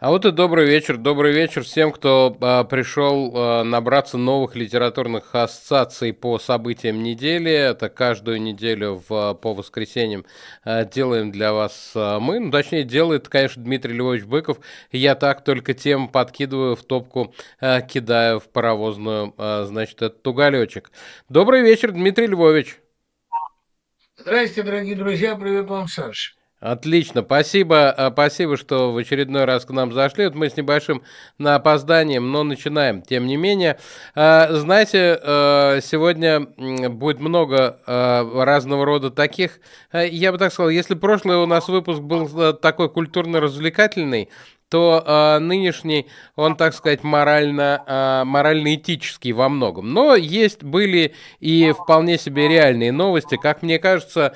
А вот и добрый вечер всем, кто пришел набраться новых литературных ассоциаций по событиям недели. Это каждую неделю по воскресеньям делаем для вас мы. Ну, точнее, делает, конечно, Дмитрий Львович Быков. Я так только тем подкидываю в топку, кидаю в паровозную, значит, этот уголечек. Добрый вечер, Дмитрий Львович. Здрасте, дорогие друзья, привет вам, Саша. Отлично, спасибо, спасибо, что в очередной раз к нам зашли. Вот мы с небольшим на опозданием, но начинаем. Тем не менее, знаете, сегодня будет много разного рода таких, я бы так сказал, если прошлый у нас выпуск был такой культурно-развлекательный, то нынешний, он, так сказать, морально-этический во многом. Но были и вполне себе реальные новости. Как мне кажется,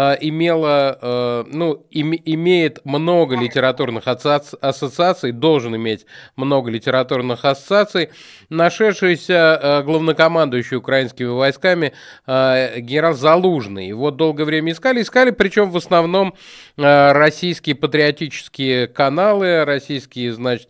имеет много литературных ассоциаций, должен иметь много литературных ассоциаций, нашедшийся главнокомандующий украинскими войсками генерал Залужный. Его долгое время искали, причем в основном российские патриотические каналы, российские, значит,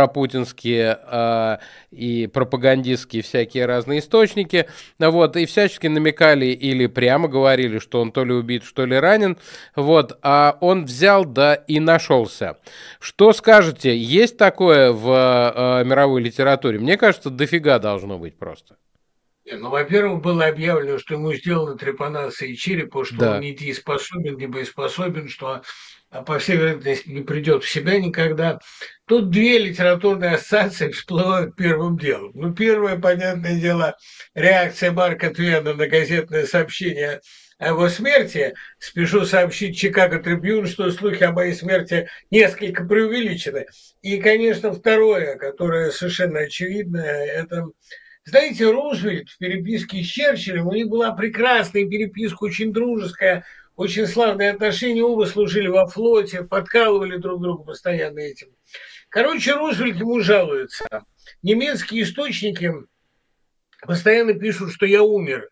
пропутинские и пропагандистские всякие разные источники, вот, и всячески намекали или прямо говорили, что он то ли убит, что ли ранен, вот, а он взял, да и нашелся. Что скажете, есть такое в мировой литературе? Мне кажется, дофига должно быть просто. Ну, во-первых, было объявлено, что ему сделана трепанация черепа, что он Да. недееспособен, не боеспособен, что, по всей вероятности, не придет в себя никогда. Тут две литературные ассоциации всплывают первым делом. Ну, первое, понятное дело, реакция Марка Твена на газетное сообщение о его смерти. Спешу сообщить Чикаго Трибьюн, что слухи о моей смерти несколько преувеличены. И, конечно, второе, которое совершенно очевидное, это знаете, Рузвельт в переписке с Черчиллем, у них была прекрасная переписка, очень дружеская, очень славные отношения, оба служили во флоте, подкалывали друг друга постоянно этим. Короче, Рузвельт ему жалуется. Немецкие источники постоянно пишут, что я умер.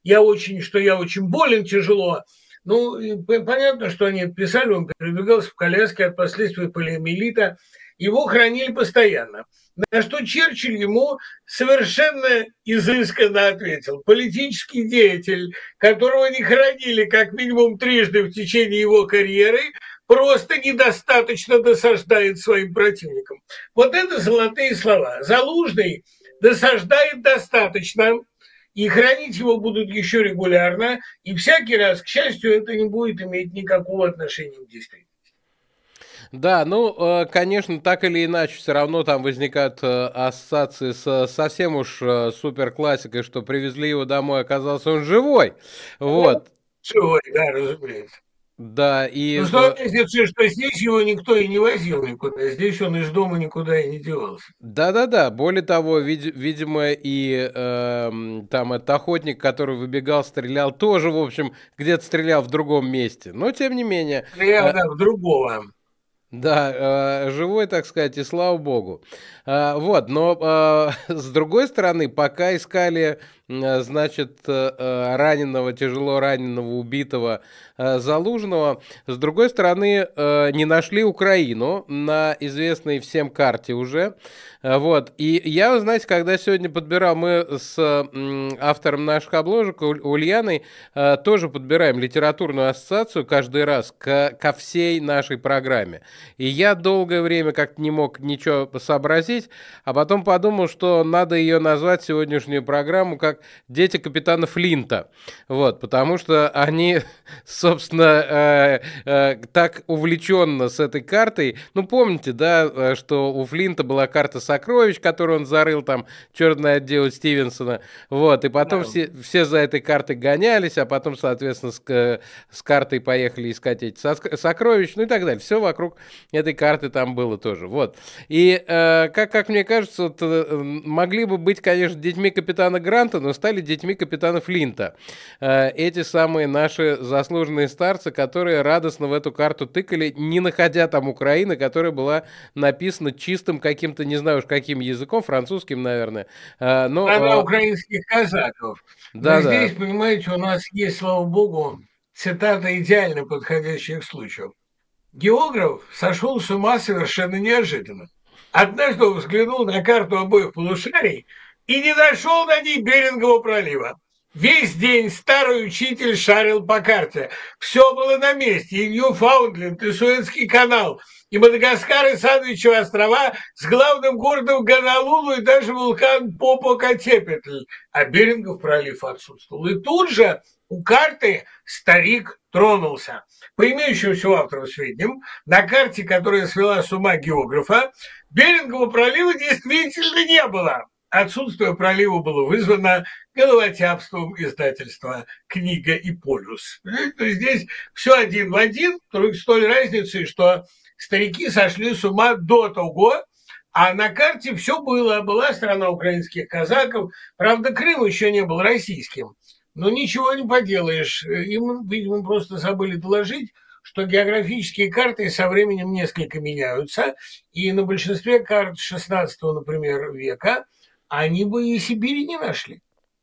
Что я очень болен тяжело. Ну, понятно, что они писали, он передвигался в коляске от последствий полиомиелита. Его хранили постоянно. На что Черчилль ему совершенно изысканно ответил. Политический деятель, которого не хранили как минимум трижды в течение его карьеры, просто недостаточно досаждает своим противникам. Вот это золотые слова. Залужный досаждает достаточно, и хранить его будут еще регулярно, и всякий раз, к счастью, это не будет иметь никакого отношения к действию. Да, ну, конечно, так или иначе, все равно там возникают ассоциации с совсем уж супер классикой, что привезли его домой, оказался он живой. Вот. Все, да, разумеется. Да, Ну, что здесь его никто и не возил никуда, здесь он из дома никуда и не девался. да-да-да, более того, видимо, и там этот охотник, который выбегал, стрелял, тоже, в общем, где-то стрелял в другом месте. Но, тем не менее, Стрелял, да, в другого. да, живой, так сказать, и слава богу. Вот, но с другой стороны, пока искали, значит, раненого, тяжело раненого, убитого Залужного, с другой стороны, не нашли Украину на известной всем карте уже. Вот, и я, знаете, когда сегодня подбирал, мы с автором наших обложек, Ульяной, тоже подбираем литературную ассоциацию каждый раз ко всей нашей программе. И я долгое время как-то не мог ничего сообразить, а потом подумал, что надо ее назвать, сегодняшнюю программу, как «Дети капитана Флинта». Вот, потому что они, собственно, так увлеченно с этой картой. Ну, помните, да, что у Флинта была карта сокровищ, которую он зарыл, там, черное отдел Стивенсона. Вот, и потом Да. все за этой картой гонялись, а потом, соответственно, с картой поехали искать эти сокровища, ну и так далее. Все вокруг этой карты там было тоже. Вот. И, как мне кажется, вот, могли бы быть, конечно, детьми капитана Гранта, но стали детьми капитана Флинта. Эти самые наши заслуженные старцы, которые радостно в эту карту тыкали, не находя там Украины, которая была написана чистым каким-то, не знаю уж каким языком, французским, наверное. Страна Но, украинских казаков. Но да-да. здесь, понимаете, у нас есть, слава богу, цитата идеально подходящая к случаю. Географ сошел с ума совершенно неожиданно. Однажды он взглянул на карту обоих полушарий и не нашел на ней Берингового пролива. Весь день старый учитель шарил по карте. Все было на месте. И Ньюфаундленд, и Суэцкий канал, и Мадагаскар, и Сандвичевые острова с главным городом Гонолулу, и даже вулкан Попокатепетль. А Берингов пролив отсутствовал. И тут же у карты старик тронулся. По имеющимся у авторов сведениям, на карте, которая свела с ума географа, Берингового пролива действительно не было. Отсутствие пролива было вызвано головотяпством издательства «Книга и полюс». То есть здесь все один в один, только с той разницей, что старики сошли с ума до того, а на карте все было. Была страна украинских казаков. Правда, Крым еще не был российским. Но ничего не поделаешь. Им, видимо, просто забыли доложить, что географические карты со временем несколько меняются. И на большинстве карт XVI, например, века они бы и Сибири не нашли.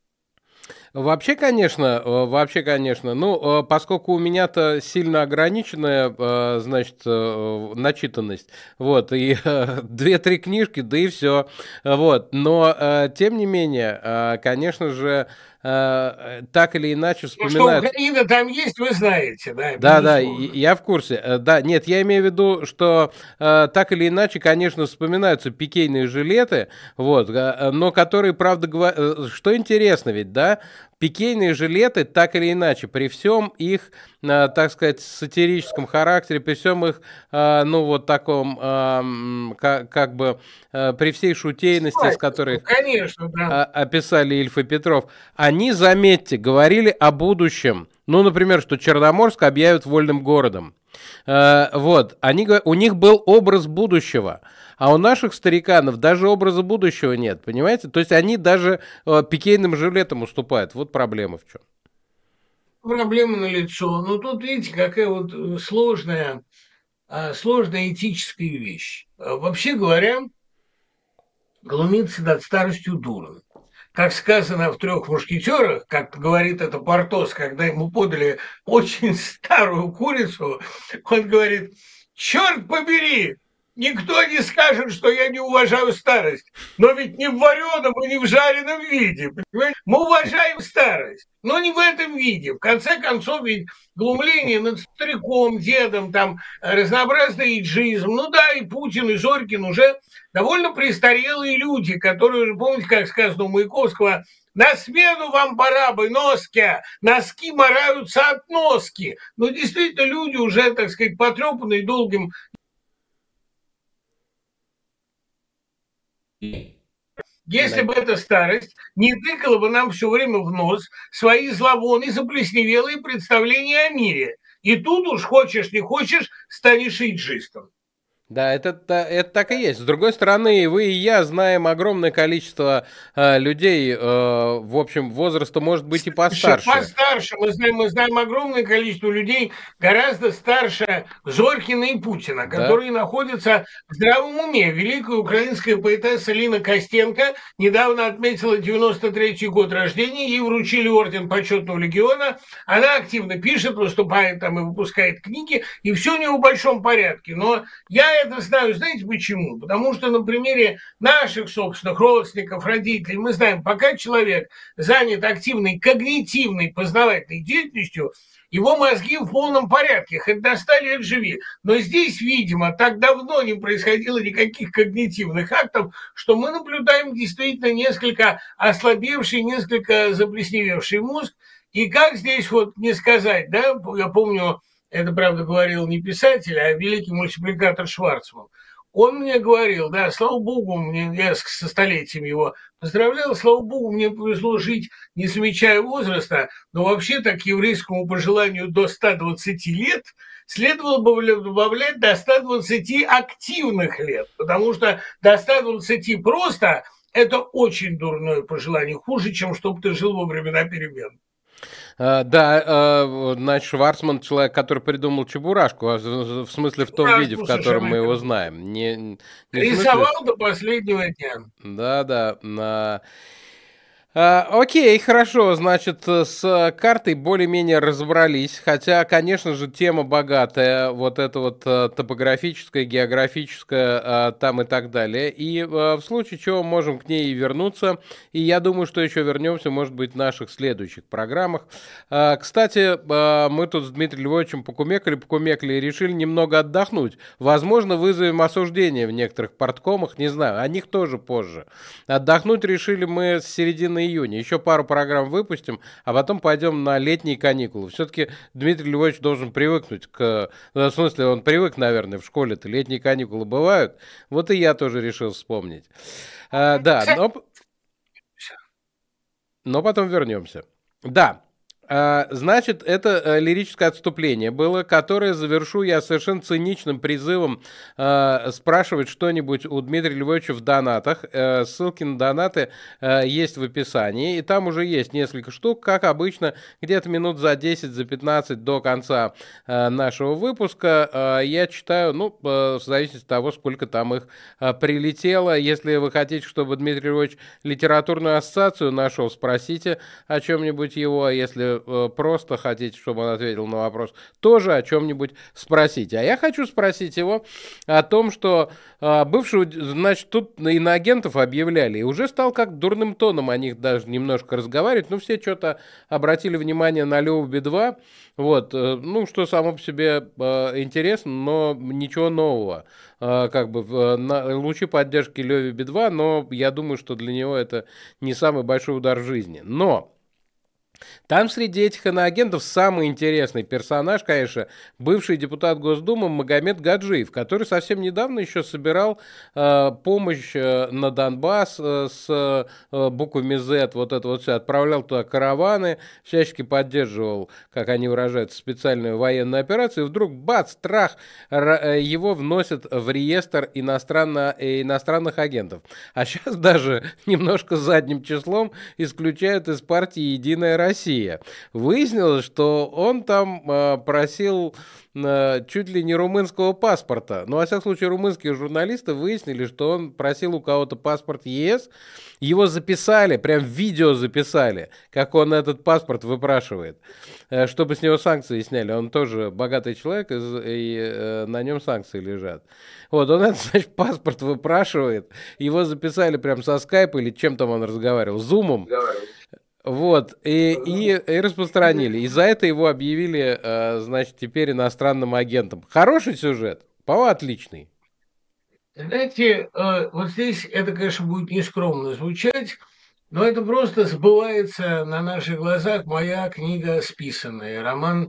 Вообще, конечно. Ну, поскольку у меня-то сильно ограниченная, значит, начитанность, вот, и две-три книжки, да и все, вот. Но, тем не менее, конечно же, так или иначе Ну, что вспоминают... Украина там есть, вы знаете, да, Да, да, безусловно. я в курсе. Да, нет, я имею в виду, что так или иначе, конечно, вспоминаются пикейные жилеты, вот, но которые, правда, что интересно ведь, да, пикейные жилеты, так или иначе, при всем их, так сказать, сатирическом характере, при всем их, ну, вот таком, как бы, при всей шутейности, с которой Конечно, да. описали Ильф и Петров, они, заметьте, говорили о будущем. Ну, например, что Черноморск объявят вольным городом. Вот, у них был образ будущего, а у наших стариканов даже образа будущего нет, понимаете? То есть они даже пикейным жилетам уступают. Вот проблема в чем. Проблема налицо. Но тут, видите, какая вот сложная этическая вещь. Вообще говоря, глумиться над старостью дурно. Как сказано в «Трех мушкетерах», как говорит это Портос, когда ему подали очень старую курицу, он говорит: «Черт побери, никто не скажет, что я не уважаю старость, но ведь не в вареном и не в жареном виде, понимаете? Мы уважаем старость, но не в этом виде. В конце концов, ведь глумление над стариком, дедом, там, разнообразный иджизм, ну да, и Путин, и Зорькин уже довольно престарелые люди, которые, помните, как сказано у Маяковского, на смену вам пора бы, носки, носки мораются от носки. Но действительно люди уже, так сказать, потрепанные долгим. Если Да. бы эта старость не тыкала бы нам все время в нос свои зловонные, заплесневелые представления о мире. И тут уж хочешь не хочешь, станешь иджистом. Да, это так и есть. С другой стороны, и вы, и я знаем огромное количество людей, в общем, возраста, может быть, и постарше. Постарше. Мы знаем огромное количество людей, гораздо старше Зорькина и Путина, Да. которые находятся в здравом уме. Великая украинская поэтесса Лина Костенко недавно отметила 93-й год рождения, ей вручили орден почетного легиона, она активно пишет, выступает там и выпускает книги, и все у нее в большом порядке. Но я это знаю, знаете почему? Потому что на примере наших собственных родственников, родителей, мы знаем, пока человек занят активной когнитивной познавательной деятельностью, его мозги в полном порядке, хоть до 100 лет живи. Но здесь, видимо, так давно не происходило никаких когнитивных актов, что мы наблюдаем действительно несколько ослабевший, несколько заплесневевший мозг. И как здесь вот не сказать, да, я помню, это, правда, говорил не писатель, а великий мультипликатор Шварцман. Он мне говорил, да, слава богу, я со столетием его поздравлял, слава богу, мне повезло жить, не замечая возраста, но вообще-то к еврейскому пожеланию до 120 лет следовало бы добавлять до 120 активных лет, потому что до 120 просто это очень дурное пожелание, хуже, чем чтобы ты жил во времена перемен. Да, значит, Шварцман человек, который придумал Чебурашку, в смысле в том виде, в Чебурашку котором совершенно мы его верно. знаем. Не в смысле... Рисовал до последнего дня. Да, да. Окей, хорошо, значит, с картой более-менее разобрались, хотя, конечно же, тема богатая, вот это вот топографическая, географическая, там и так далее, и в случае чего можем к ней и вернуться, и я думаю, что еще вернемся, может быть, в наших следующих программах. Кстати, мы тут с Дмитрием Львовичем покумекали и решили немного отдохнуть. Возможно, вызовем осуждение в некоторых парткомах, не знаю, о них тоже позже. Отдохнуть решили мы с середины июня. Еще пару программ выпустим, а потом пойдем на летние каникулы. Все-таки Дмитрий Львович должен привыкнуть к... Ну, в смысле, он привык, наверное, в школе-то. Летние каникулы бывают. Вот и я тоже решил вспомнить. Да, но потом вернемся. Да, значит, это лирическое отступление было, которое завершу я совершенно циничным призывом спрашивать что-нибудь у Дмитрия Львовича в донатах. Ссылки на донаты есть в описании, и там уже есть несколько штук, как обычно, где-то минут за 10, за 15 до конца нашего выпуска я читаю, ну, в зависимости от того, сколько там их прилетело. Если вы хотите, чтобы Дмитрий Львович литературную ассоциацию нашел, спросите о чем-нибудь его, если просто хотите, чтобы он ответил на вопрос, тоже о чем-нибудь спросите. А я хочу спросить его о том, что бывшего, значит, тут иноагентов объявляли, и уже стал как дурным тоном о них даже немножко разговаривать, ну, все что-то обратили внимание на Леву Би-2, вот, ну, что само по себе интересно, но ничего нового, как бы лучи поддержки Леви Би-2, но я думаю, что для него это не самый большой удар в жизни. Но там среди этих иноагентов самый интересный персонаж, конечно, бывший депутат Госдумы Магомед Гаджиев, который совсем недавно еще собирал помощь на Донбасс с буквами Z, вот это вот все, отправлял туда караваны, всячески поддерживал, как они выражаются, специальную военную операцию, и вдруг бац, трах, его вносят в реестр иностранных агентов. А сейчас даже немножко задним числом исключают из партии «Единая Россия». Выяснилось, что он там просил чуть ли не румынского паспорта. Ну, во всяком случае, румынские журналисты выяснили, что он просил у кого-то паспорт ЕС. Его записали, прям видео записали, как он этот паспорт выпрашивает, чтобы с него санкции сняли. Он тоже богатый человек, и на нем санкции лежат. Вот, он этот, значит, паспорт выпрашивает. Его записали прям со скайпа или чем там он разговаривал, зумом. Вот, и распространили. И за это его объявили, значит, теперь иностранным агентом. Хороший сюжет, по-моему, отличный. Знаете, вот здесь это, конечно, будет нескромно звучать, но это просто сбывается на наших глазах моя книга «Списанная», роман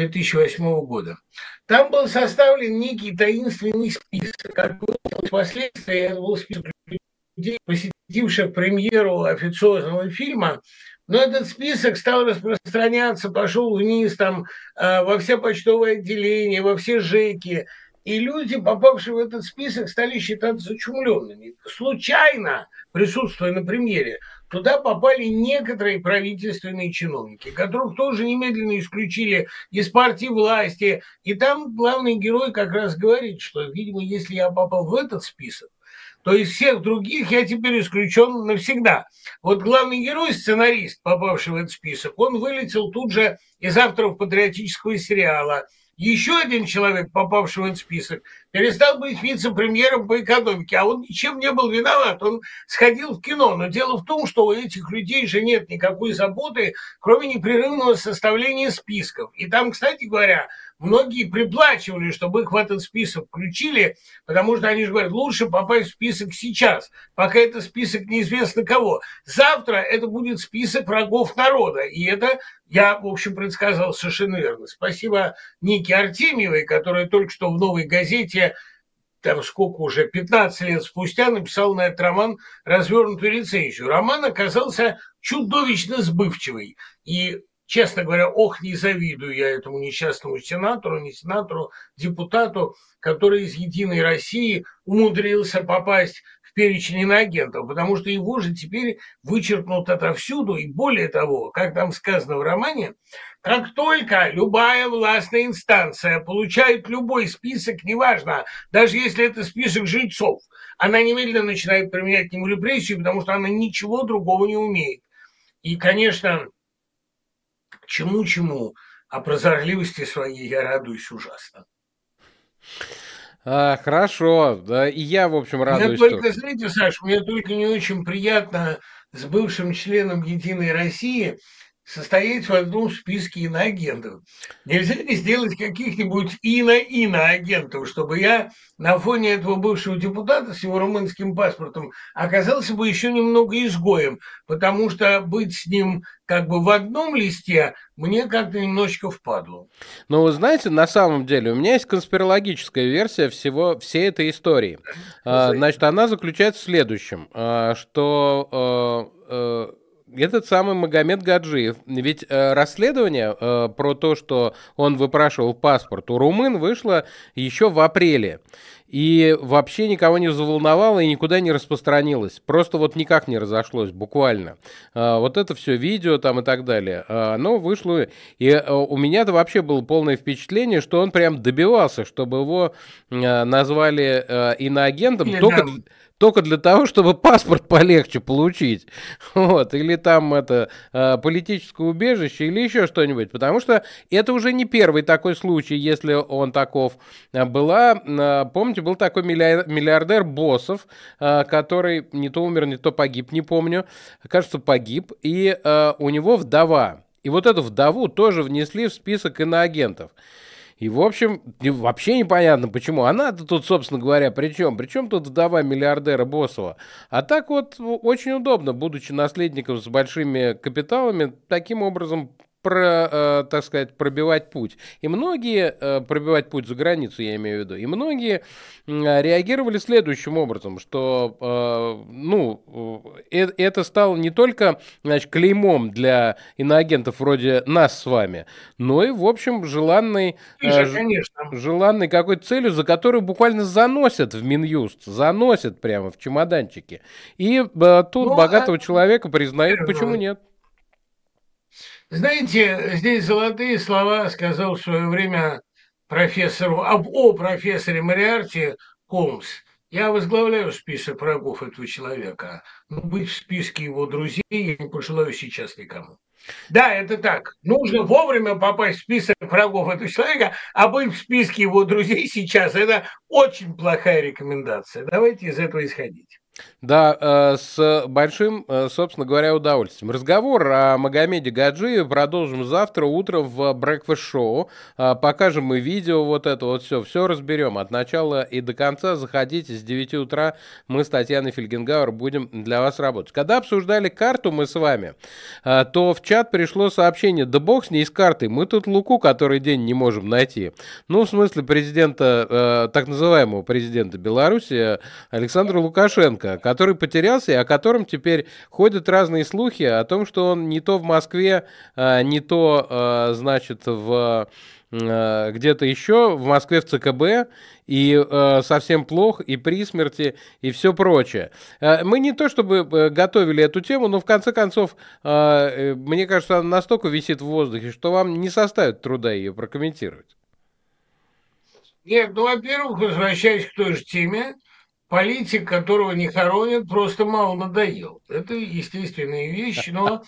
2008 года. Там был составлен некий таинственный список, как впоследствии это был список людей, посетивших премьеру официозного фильма, но этот список стал распространяться, пошел вниз там во все почтовые отделения, во все ЖЭКи, и люди, попавшие в этот список, стали считаться зачумленными. Случайно, присутствуя на премьере, туда попали некоторые правительственные чиновники, которых тоже немедленно исключили из партии власти. И там главный герой как раз говорит, что, видимо, если я попал в этот список, то из всех других я теперь исключен навсегда. Вот главный герой, сценарист, попавший в этот список, он вылетел тут же из авторов патриотического сериала. Еще один человек, попавший в этот список, перестал быть вице-премьером по экономике, а он ничем не был виноват, он сходил в кино. Но дело в том, что у этих людей же нет никакой заботы, кроме непрерывного составления списков. И там, кстати говоря, многие приплачивали, чтобы их в этот список включили, потому что они же говорят, лучше попасть в список сейчас, пока это список неизвестно кого. Завтра это будет список врагов народа, и это я, в общем, предсказал совершенно верно. Спасибо Нике Артемьевой, которая только что в «Новой газете», там сколько уже, 15 лет спустя, написал на этот роман развернутую рецензию. Роман оказался чудовищно сбывчивый. И, честно говоря, ох, не завидую я этому несчастному сенатору, не сенатору, депутату, который из «Единой России» умудрился попасть в перечень иноагентов, потому что его же теперь вычеркнут отовсюду, и более того, как там сказано в романе, как только любая властная инстанция получает любой список, неважно, даже если это список жильцов, она немедленно начинает применять к нему репрессию, потому что она ничего другого не умеет. И, конечно, чему-чему, а прозорливости своей я радуюсь ужасно. Хорошо, да, и я, в общем, Мне радуюсь тоже. только, знаете, Саш, мне только не очень приятно с бывшим членом «Единой России» состоять в одном списке иноагентов. Нельзя ли сделать каких-нибудь иноагентов, чтобы я на фоне этого бывшего депутата с его румынским паспортом оказался бы еще немного изгоем, потому что быть с ним как бы в одном листе мне как-то немножечко впадло. Но вы знаете, на самом деле у меня есть конспирологическая версия всей этой истории. Значит, она заключается в следующем, что этот самый Магомед Гаджиев, ведь расследование про то, что он выпрашивал паспорт у румын, вышло еще в апреле. И вообще никого не заволновало и никуда не распространилось. Просто вот никак не разошлось, буквально. Вот это все видео там и так далее. Оно вышло, и у меня-то вообще было полное впечатление, что он прям добивался, чтобы его назвали иноагентом Или только, там только для того, чтобы паспорт полегче получить. Вот. Или там это политическое убежище, или еще что-нибудь. Потому что это уже не первый такой случай, если он таков. Помните, был такой миллиардер Боссов, который не то умер, не то погиб, не помню. Кажется, погиб. И у него вдова. И вот эту вдову тоже внесли в список иноагентов. И, в общем, вообще непонятно, почему. Она-то тут, собственно говоря, при чем? Причем тут вдова миллиардера Боссова? А так вот очень удобно, будучи наследником с большими капиталами, таким образом так сказать, пробивать путь. И многие, пробивать путь за границу, я имею в виду, и многие реагировали следующим образом, что, это стало не только, значит, клеймом для иноагентов вроде нас с вами, но и, в общем, конечно. желанной какой-то целью, за которую буквально заносят в Минюст, заносят прямо в чемоданчике. И тут Ну, богатого человека признают, почему нет. знаете, здесь золотые слова сказал в свое время о профессоре Мориарти Холмс. Я возглавляю список врагов этого человека, но быть в списке его друзей я не пожелаю сейчас никому. Да, это так. Нужно вовремя попасть в список врагов этого человека, а быть в списке его друзей сейчас – это очень плохая рекомендация. Давайте из этого исходить. Да, с большим, собственно говоря, удовольствием. Разговор о Магомеде Гаджиеве продолжим завтра утром в Breakfast Show. Покажем мы видео, вот это вот все разберем от начала и до конца. Заходите с 9 утра, мы с Татьяной Фельгенгауэр будем для вас работать. Когда обсуждали карту мы с вами, то в чат пришло сообщение: да бог с ней с картой, мы тут Луку который день не можем найти. Ну, в смысле президента, так называемого президента Беларуси Александра Лукашенко, который потерялся и о котором теперь ходят разные слухи о том, что он не то в Москве, не то, значит, где-то еще, в Москве в ЦКБ, и совсем плох, и при смерти, и все прочее. Мы не то чтобы готовили эту тему, но в конце концов, мне кажется, она настолько висит в воздухе, что вам не составит труда ее прокомментировать. Нет, ну, во-первых, возвращаясь к той же теме, политик, которого не хоронят, просто мало надоел. Это естественные вещи, но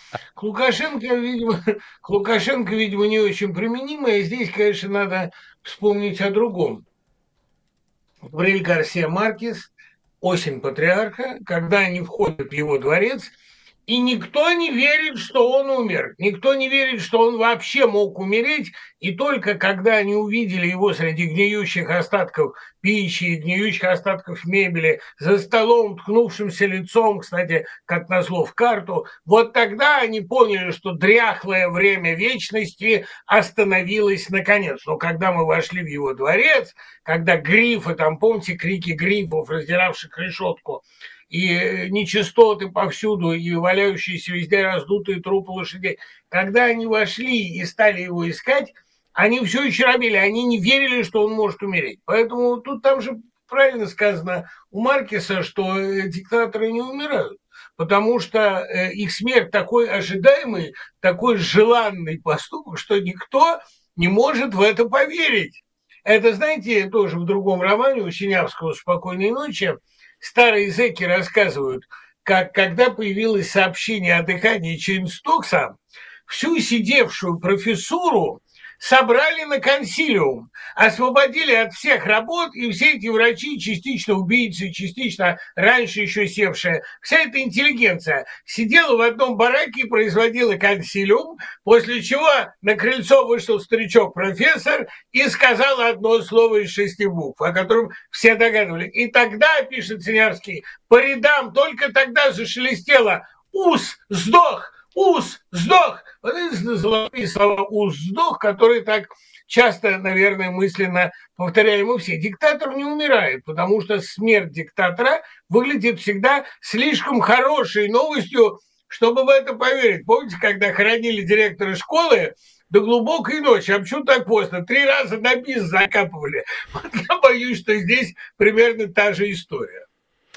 к Лукашенко, видимо, не очень применимо, и здесь, конечно, надо вспомнить о другом. Габриэль Гарсия Маркес, «Осень патриарха», когда они входят в его дворец, и никто не верит, что он умер. Никто не верит, что он вообще мог умереть. И только когда они увидели его среди гниющих остатков пищи и гниющих остатков мебели, за столом, ткнувшимся лицом, кстати, как назло, в карту, вот тогда они поняли, что дряхлое время вечности остановилось наконец. Но когда мы вошли в его дворец, когда грифы, там, помните, крики грифов, раздиравших решетку, и нечистоты повсюду, и валяющиеся везде раздутые трупы лошадей. Когда они вошли и стали его искать, они все еще робили, они не верили, что он может умереть. Поэтому тут там же правильно сказано у Маркеса, что диктаторы не умирают, потому что их смерть такой ожидаемый, такой желанный поступок, что никто не может в это поверить. Это, знаете, тоже в другом романе у Синявского «Спокойной ночи» старые зэки рассказывают, когда появилось сообщение о дыхании Чейнстокса, всю сидевшую профессуру собрали на консилиум, освободили от всех работ, и все эти врачи, частично убийцы, частично раньше еще севшие, вся эта интеллигенция сидела в одном бараке и производила консилиум, после чего на крыльцо вышел старичок-профессор и сказал одно слово из 6 букв, о котором все догадывались. И тогда, пишет Синявский, по рядам только тогда зашелестело «Ус! Сдох! Ус! Сдох!» Вот это золотые слова «ус! Сдох», которые так часто, наверное, мысленно повторяем мы все. Диктатор не умирает, потому что смерть диктатора выглядит всегда слишком хорошей новостью, чтобы в это поверить. Помните, когда хоронили директора школы до глубокой ночи, а почему так поздно? 3 раза на бис закапывали. Вот я боюсь, что здесь примерно та же история.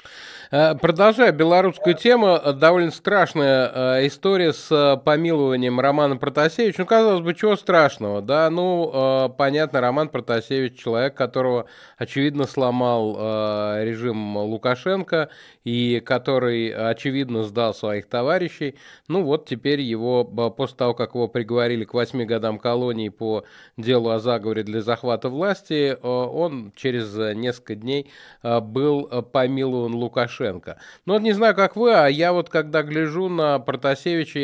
Продолжая белорусскую тему, довольно страшная история с помилованием Романа Протасевича. Ну, казалось бы, чего страшного, да? Ну, понятно, Роман Протасевич, человек, которого, очевидно, сломал режим Лукашенко и который, очевидно, сдал своих товарищей. Ну, вот теперь его, после того, как его приговорили к 8 годам колонии по делу о заговоре для захвата власти, он через несколько дней был помилован Лукашенко. Ну, вот не знаю, как вы, а я вот когда гляжу на Протасевича,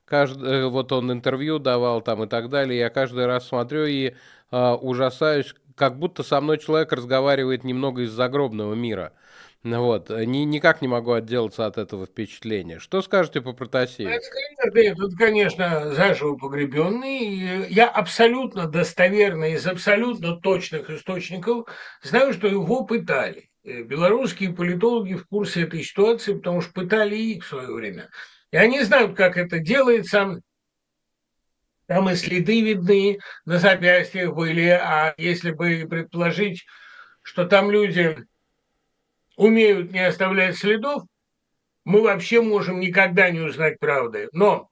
вот он интервью давал там и так далее, я каждый раз смотрю и ужасаюсь, как будто со мной человек разговаривает немного из загробного мира. Вот, никак не могу отделаться от этого впечатления. Что скажете по Протасевичу? Тут, конечно, заживо погребенный. Я абсолютно достоверно, из абсолютно точных источников знаю, что его пытали. Белорусские политологи в курсе этой ситуации, потому что пытали их в свое время. И они знают, как это делается. Там и следы видны на запястьях были, а если бы предположить, что там люди умеют не оставлять следов, мы вообще можем никогда не узнать правды. Но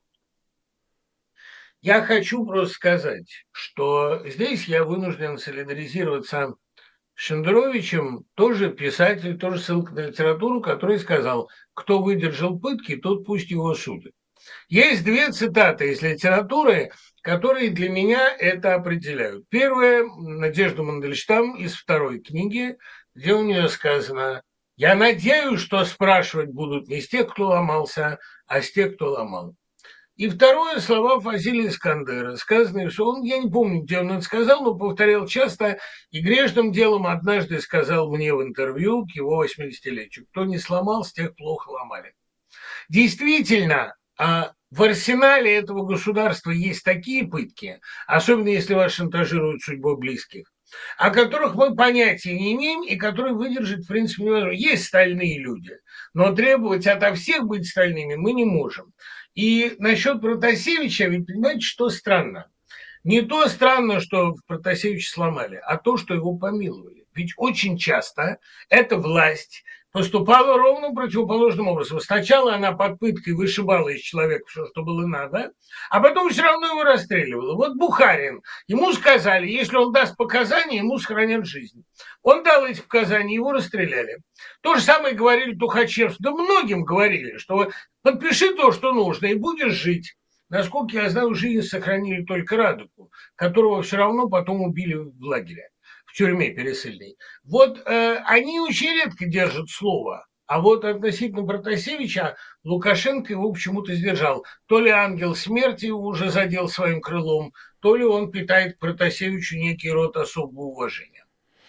я хочу просто сказать, что здесь я вынужден солидаризироваться с Шендеровичем, тоже писатель, тоже ссылка на литературу, который сказал, кто выдержал пытки, тот пусть его судят. Есть 2 цитаты из литературы, которые для меня это определяют. Первая – Надежда Мандельштам из 2 книги, где у нее сказано: «Я надеюсь, что спрашивать будут не с тех, кто ломался, а с тех, кто ломал». И второе – слова Фазилия Искандера, сказанные, что он, я не помню, где он это сказал, но повторял часто, и грешным делом однажды сказал мне в интервью к его 80-летию: «Кто не сломал, с тех плохо ломали». Действительно, в арсенале этого государства есть такие пытки, особенно если вас шантажируют судьбой близких, о которых мы понятия не имеем и которые выдержать, в принципе, невозможно. Есть стальные люди, но требовать ото всех быть стальными мы не можем. И насчет Протасевича, ведь понимаете, что странно? Не то странно, что Протасевича сломали, а то, что его помиловали. Ведь очень часто эта власть поступала ровно противоположным образом. Сначала она под пыткой вышибала из человека все, что было надо, а потом все равно его расстреливала. Вот Бухарин. Ему сказали, если он даст показания, ему сохранят жизнь. Он дал эти показания, его расстреляли. То же самое говорили Тухачевск. Да многим говорили, что подпиши то, что нужно, и будешь жить. Насколько я знаю, жизнь сохранили только Радугу, которого все равно потом убили в лагере, в тюрьме пересыльной. Вот они очень редко держат слово. А вот относительно Протасевича Лукашенко его почему-то сдержал. То ли ангел смерти уже задел своим крылом, то ли он питает к Протасевичу некий род особого уважения.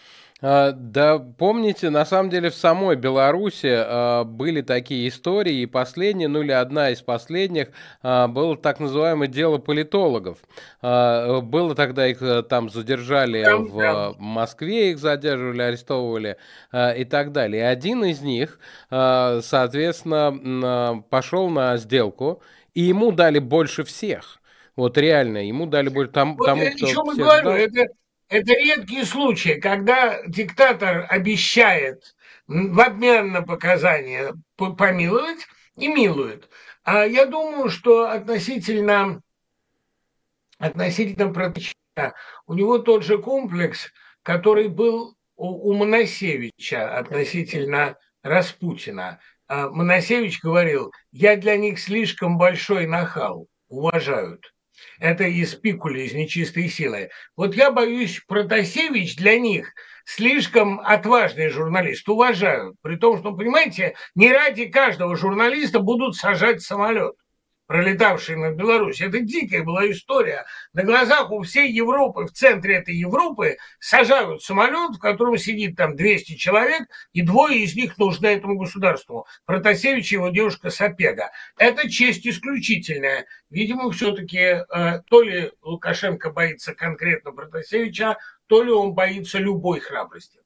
Да, помните, на самом деле в самой Беларуси были такие истории, и последняя, ну или одна из последних, было так называемое дело политологов. Было тогда их там задержали в Москве, их задерживали, арестовывали и так далее. И один из них, соответственно, пошел на сделку, и ему дали больше всех. Вот реально, ему дали больше Вот тому, о кто чем мы всех говорим, ждал. это редкие случаи, когда диктатор обещает в обмен на показания помиловать и милует. А я думаю, что относительно Протасевича у него тот же комплекс, который был у Монасевича относительно Распутина. Моносевич говорил: «Я для них слишком большой нахал, уважают». Это из Пикуля, из «Нечистой силы». Вот я боюсь, Протасевич для них слишком отважный журналист, уважают. При том, что, понимаете, не ради каждого журналиста будут сажать самолет, пролетавший над Беларусью. Это дикая была история. На глазах у всей Европы, в центре этой Европы, сажают самолет, в котором сидит там 200 человек, и двое из них нужны этому государству. Протасевич и его девушка Сапега. Это честь исключительная. Видимо, все-таки то ли Лукашенко боится конкретно Протасевича, то ли он боится любой храбрости.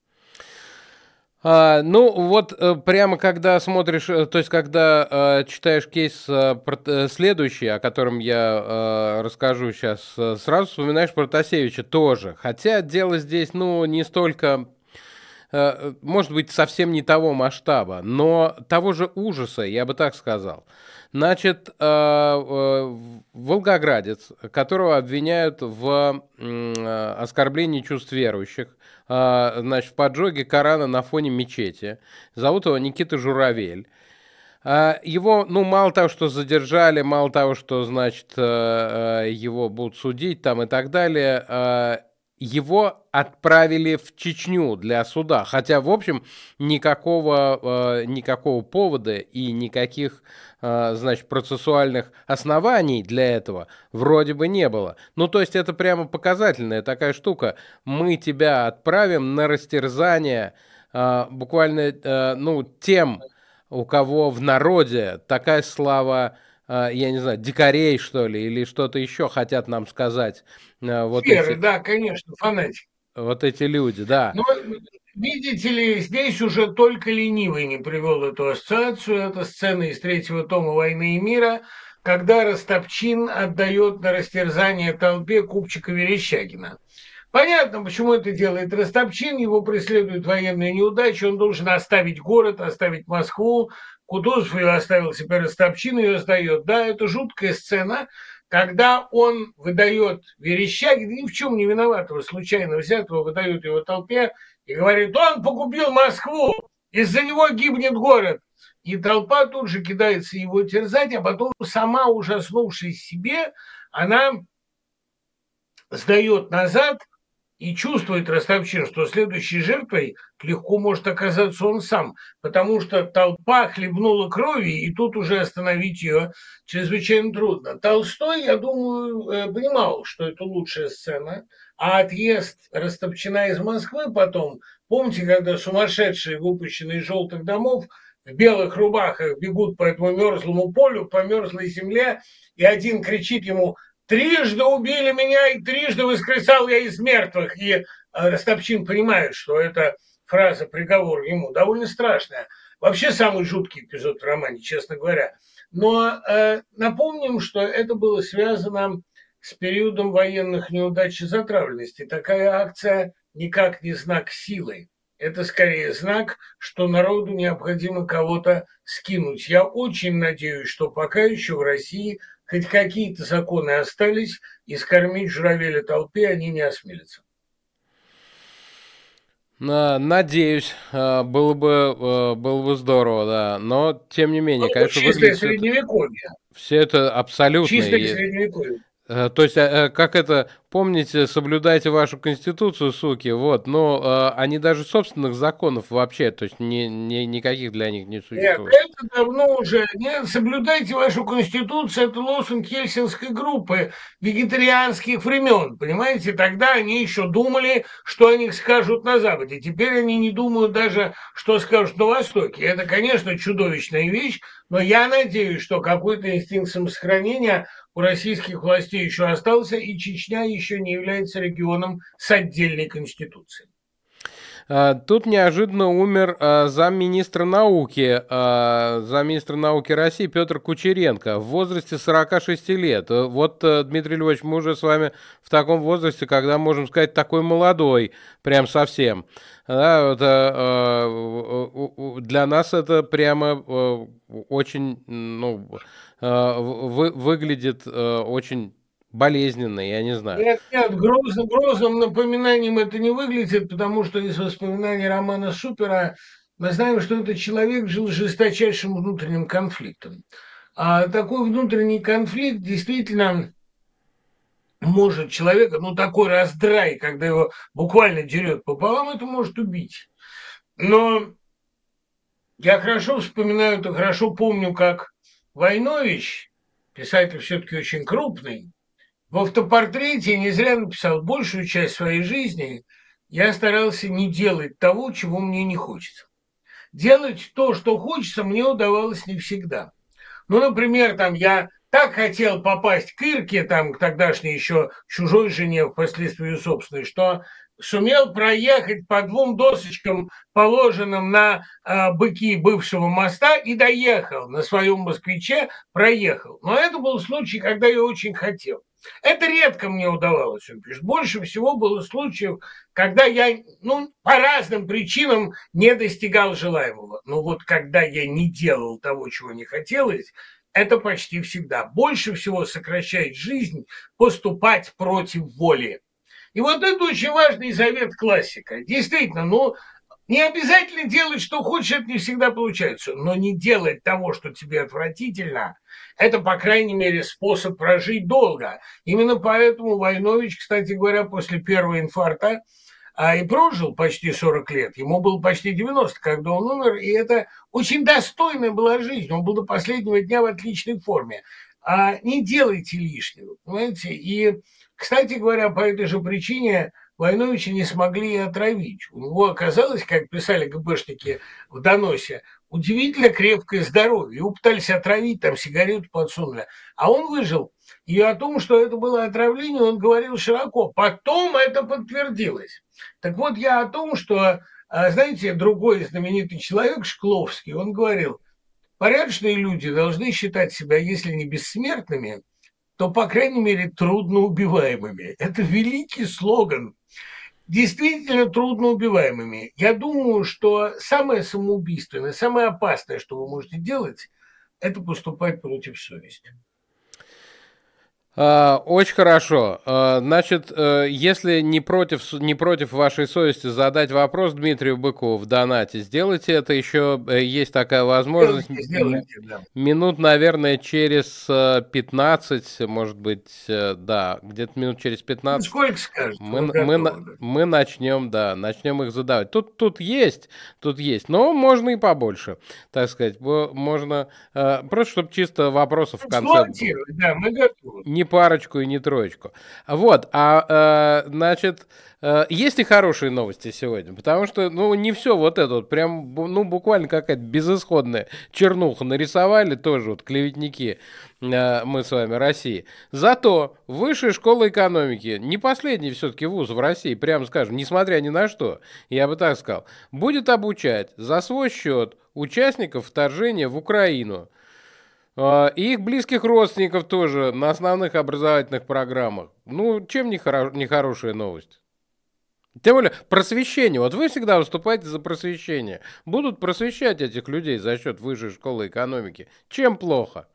Ну, вот прямо когда смотришь, то есть когда читаешь кейс следующий, о котором я расскажу сейчас, сразу вспоминаешь Протасевича тоже. Хотя дело здесь, ну, не столько, может быть, совсем не того масштаба, но того же ужаса, я бы так сказал. Значит, волгоградец, которого обвиняют в оскорблении чувств верующих, значит, в поджоге Корана на фоне мечети. Зовут его Никита Журавель. Его, ну, мало того, что задержали, мало того, что, значит, его будут судить там и так далее, его отправили в Чечню для суда. Хотя, в общем, никакого повода и никаких, значит, процессуальных оснований для этого вроде бы не было. Ну, то есть это прямо показательная такая штука. Мы тебя отправим на растерзание буквально, ну, тем, у кого в народе такая слава, я не знаю, дикарей, что ли, или что-то еще хотят нам сказать. Вот Феры, эти, да, конечно, фанатик. вот эти люди, да. Но, видите ли, здесь уже только ленивый не привел эту ассоциацию. Это сцена из третьего тома «Войны и мира», когда Растопчин отдает на растерзание толпе Купчика Верещагина. Понятно, почему это делает Растопчин, его преследуют военные неудачи, он должен оставить город, оставить Москву. Кутузов ее оставил, теперь Растопчин ее сдает. Да, это жуткая сцена, когда он выдает Верещагина, ни в чем не виноватого, случайно взятого, выдает его толпе и говорит: он погубил Москву, из-за него гибнет город. И толпа тут же кидается его терзать, а потом сама, ужаснувшись себе, она сдает назад и чувствует Ростовчин, что следующей жертвой легко может оказаться он сам, потому что толпа хлебнула крови, и тут уже остановить ее чрезвычайно трудно. Толстой, я думаю, понимал, что это лучшая сцена, а отъезд Ростовчина из Москвы потом, помните, когда сумасшедшие, выпущенные из желтых домов, в белых рубахах бегут по этому мерзлому полю, по мерзлой земле, и один кричит ему: трижды убили меня, и трижды воскресал я из мертвых. И Ростопчин понимает, что эта фраза приговор ему довольно страшная. Вообще самый жуткий эпизод в романе, честно говоря. Но напомним, что это было связано с периодом военных неудач и затравленности. Такая акция никак не знак силы. Это скорее знак, что народу необходимо кого-то скинуть. Я очень надеюсь, что пока еще в России хоть какие-то законы остались, и скормить журавеля толпе они не осмелятся. Надеюсь, было бы здорово, да. Но, тем не Ну, менее, это конечно, чистое выглядит средневековье. все это абсолютно. Чистое средневековье. То есть, как это, помните, соблюдайте вашу конституцию, суки, вот, но они даже собственных законов вообще, то есть никаких для них не Нет, существует. это давно уже. Нет, соблюдайте вашу конституцию, это лозунг Хельсинской группы вегетарианских времен, понимаете? Тогда они еще думали, что о них скажут на Западе. Теперь они не думают даже, что скажут на Востоке. Это, конечно, чудовищная вещь, но я надеюсь, что какой-то инстинкт самосохранения у российских властей еще остался, и Чечня еще не является регионом с отдельной конституцией. Тут неожиданно умер замминистра науки России Петр Кучеренко в возрасте 46 лет. Вот, Дмитрий Львович, мы уже с вами в таком возрасте, когда, можем сказать, такой молодой, прям совсем. Да, вот, для нас это прямо очень, ну, выглядит очень болезненно, я не знаю. Нет, нет, грозным напоминанием это не выглядит, потому что из воспоминаний романа Супера мы знаем, что этот человек жил с жесточайшим внутренним конфликтом. А такой внутренний конфликт действительно может человека, ну, такой раздрай, когда его буквально дерет пополам, это может убить. Но я хорошо вспоминаю, то хорошо помню, как Войнович, писатель все-таки очень крупный, в автопортрете не зря написал: большую часть своей жизни я старался не делать того, чего мне не хочется. Делать то, что хочется, мне удавалось не всегда. Ну, например, там я так хотел попасть к Ирке, там, к тогдашней еще чужой жене, впоследствии собственной, что сумел проехать по двум досочкам, положенным на быки бывшего моста, и доехал на своем москвиче, проехал. Но это был случай, когда я очень хотел. Это редко мне удавалось, он пишет. Больше всего было случаев, когда я, ну, по разным причинам не достигал желаемого. Но вот когда я не делал того, чего не хотелось, это почти всегда. Больше всего сокращает жизнь поступать против воли. И вот это очень важный завет классика. Действительно, ну, не обязательно делать, что хочешь, это не всегда получается. Но не делать того, что тебе отвратительно, это, по крайней мере, способ прожить долго. Именно поэтому Войнович, кстати говоря, после первого инфаркта и прожил почти 40 лет. Ему было почти 90, когда он умер, и это очень достойная была жизнь. Он был до последнего дня в отличной форме. Не делайте лишнего, понимаете? И, кстати говоря, по этой же причине Войновича не смогли отравить. У него оказалось, как писали ГБшники в доносе, удивительно крепкое здоровье. Его пытались отравить, там сигарету подсунули. А он выжил. И о том, что это было отравление, он говорил широко. Потом это подтвердилось. Так вот, я о том, что, знаете, другой знаменитый человек, Шкловский, он говорил: порядочные люди должны считать себя, если не бессмертными, то, по крайней мере, трудноубиваемыми. Это великий слоган. Действительно трудноубиваемыми. Я думаю, что самое самоубийственное, самое опасное, что вы можете делать, это поступать против совести. Очень хорошо. Значит, если не против вашей совести задать вопрос Дмитрию Быкову в донате, сделайте это, еще есть такая возможность. Сделайте, да. Минут, наверное, через 15, может быть, да, где-то минут через Ну, 15 сколько скажете, мы, вы готовы. мы начнем, да, начнем их задавать. Тут есть, но можно и побольше, так сказать. Можно, просто чтобы чисто вопросов в конце было. Эксплуатировать, да, мы готовы. Не парочку и не троечку. Вот, значит, есть и хорошие новости сегодня, потому что, ну, не все вот это вот, прям, ну, буквально какая-то безысходная чернуха нарисовали, тоже вот клеветники мы с вами России. Зато Высшая школа экономики, не последний все-таки вуз в России, прямо скажем, несмотря ни на что, я бы так сказал, будет обучать за свой счет участников вторжения в Украину. И их близких родственников тоже на основных образовательных программах. Ну, чем не хорошая новость? Тем более просвещение. Вот вы всегда выступаете за просвещение. Будут просвещать этих людей за счет высшей школы экономики. Чем плохо?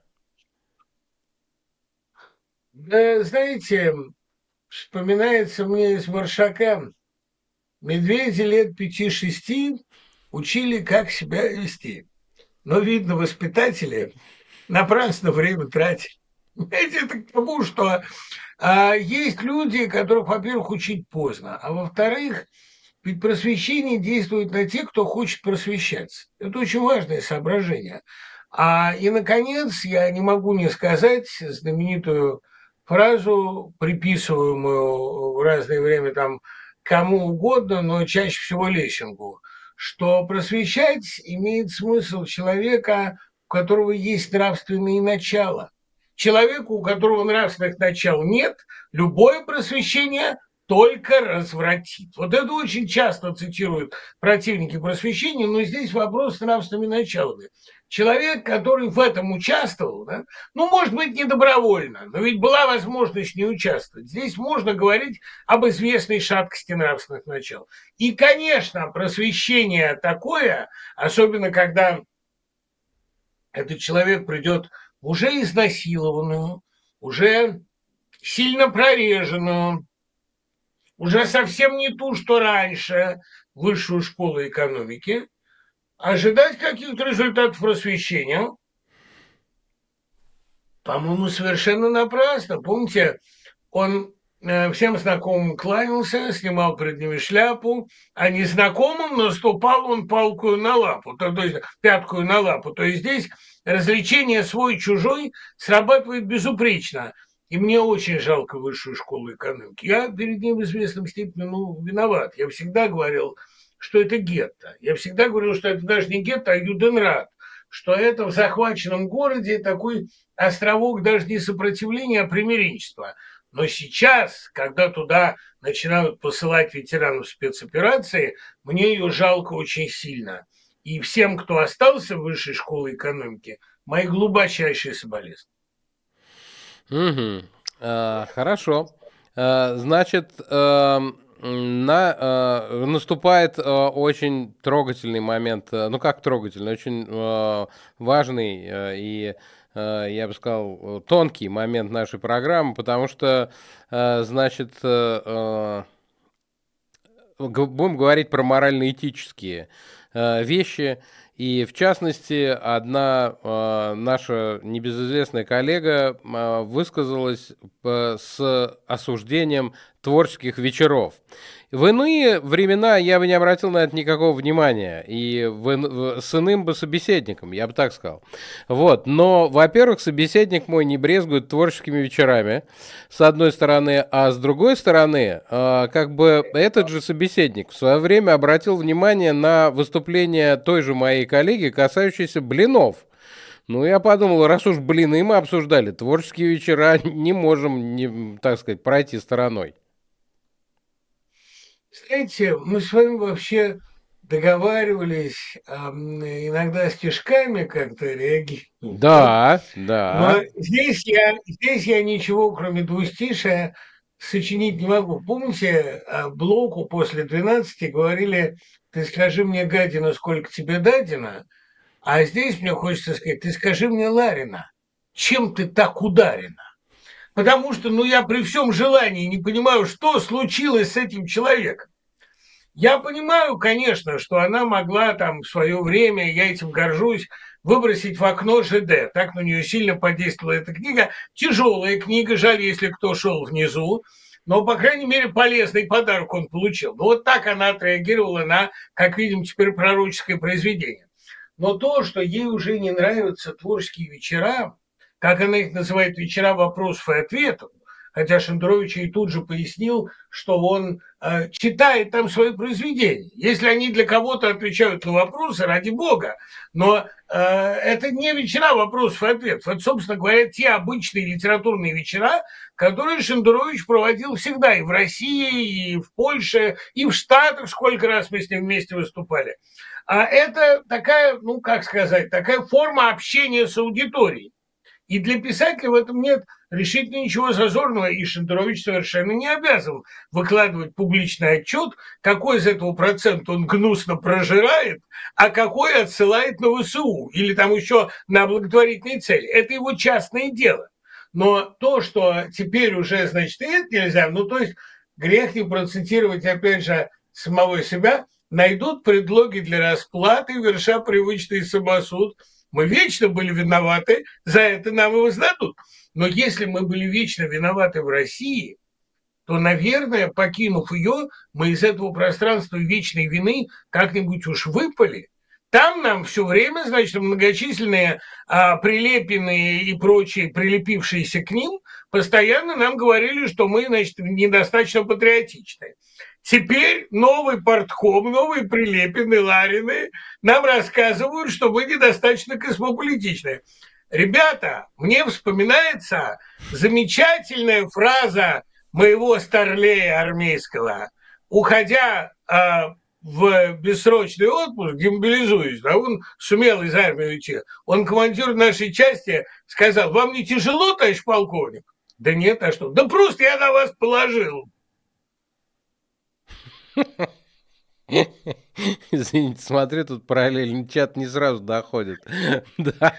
Да, знаете, вспоминается мне из Маршака: медведи лет 5-6 учили, как себя вести. Но, видно, воспитатели напрасно время тратили. Понимаете, это к тому, что есть люди, которых, во-первых, учить поздно, а во-вторых, ведь просвещение действует на тех, кто хочет просвещаться. Это очень важное соображение. И, наконец, я не могу не сказать знаменитую фразу, приписываемую в разное время там кому угодно, но чаще всего Лессингу, что просвещать имеет смысл человека, у которого есть нравственные начала. Человеку, у которого нравственных начал нет, любое просвещение только развратит. Вот это очень часто цитируют противники просвещения, но здесь вопрос с нравственными началами. Человек, который в этом участвовал, да, ну, может быть, не добровольно, но ведь была возможность не участвовать. Здесь можно говорить об известной шаткости нравственных начал. И, конечно, просвещение такое, особенно когда этот человек придет в уже изнасилованную, уже сильно прореженную, уже совсем не ту, что раньше, высшую школу экономики, ожидать каких-то результатов просвещения, по-моему, совершенно напрасно. Помните, он всем знакомым кланялся, снимал перед ними шляпу, а незнакомым наступал он палкою на лапу, то есть пяткою на лапу. То есть здесь развлечение свой-чужой срабатывает безупречно. И мне очень жалко высшую школу экономики. Я перед ним в известном степени виноват. Я всегда говорил, что это гетто. Я всегда говорил, что это даже не гетто, а Юденрат, что это в захваченном городе такой островок даже не сопротивления, а примиренчества. Но сейчас, когда туда начинают посылать ветеранов спецоперации, мне ее жалко очень сильно. И всем, кто остался в высшей школе экономики, мои глубочайшие соболезнования. Мгм. Хорошо. Значит, наступает очень трогательный момент, ну как трогательный, очень важный и, я бы сказал, тонкий момент нашей программы, потому что, значит, будем говорить про морально-этические вещи. И в частности, одна наша небезызвестная коллега высказалась с осуждением творческих вечеров. В иные времена я бы не обратил на это никакого внимания, и с иным бы собеседником, я бы так сказал. Вот. Но, во-первых, собеседник мой не брезгует творческими вечерами, с одной стороны, а с другой стороны, как бы этот же собеседник в свое время обратил внимание на выступление той же моей коллеги, касающейся блинов. Ну, я подумал, раз уж блины мы обсуждали, творческие вечера не можем, так сказать, пройти стороной. Знаете, мы с вами вообще договаривались иногда стишками как-то реагировать, да? Да, да. Но здесь я ничего, кроме двустишия, сочинить не могу. Помните, Блоку после 12 говорили: «Ты скажи мне, гадина, сколько тебе дадено?» А здесь мне хочется сказать: «Ты скажи мне, Ларина, чем ты так ударена?» Потому что, ну, я при всем желании не понимаю, что случилось с этим человеком. Я понимаю, конечно, что она могла там в свое время, я этим горжусь, выбросить в окно ЖД. Так на нее сильно подействовала эта книга. Тяжелая книга, жаль, если кто шел внизу. Но, по крайней мере, полезный подарок он получил. Ну, вот так она отреагировала на, как видим, теперь пророческое произведение. Но то, что ей уже не нравятся творческие вечера, как она их называет, вечера вопросов и ответов, хотя Шендерович ей тут же пояснил, что он читает там свои произведения. Если они для кого-то отвечают на вопросы, ради бога, но это не вечера вопросов и ответов. Это, собственно говоря, те обычные литературные вечера, которые Шендерович проводил всегда и в России, и в Польше, и в Штатах, сколько раз мы с ним вместе выступали. А это такая, ну, как сказать, такая форма общения с аудиторией. И для писателя в этом нет решительно ничего зазорного, и Шендерович совершенно не обязан выкладывать публичный отчет, какой из этого процент он гнусно прожирает, а какой отсылает на ВСУ или там еще на благотворительные цели. Это его частное дело. Но то, что теперь уже, значит, и это нельзя, ну, то есть грех не процитировать, опять же, самого себя, найдут предлоги для расплаты, верша привычный самосуд. Мы вечно были виноваты, за это нам его сдадут. Но если мы были вечно виноваты в России, то, наверное, покинув ее, мы из этого пространства вечной вины как-нибудь уж выпали. Там нам все время, значит, многочисленные прилепенные и прочие, прилепившиеся к ним, постоянно нам говорили, что мы, значит, недостаточно патриотичны. Теперь новый портком, новые Прилепины, Ларины нам рассказывают, что мы недостаточно космополитичны. Ребята, мне вспоминается замечательная фраза моего старлея армейского, уходя в бессрочный отпуск, демобилизуясь, да, он сумел из армии уйти, он командир нашей части сказал: «Вам не тяжело, товарищ полковник?» «Да нет, а что?» «Да просто я на вас положил». Извините, смотрю, тут параллельный чат не сразу доходит. Да.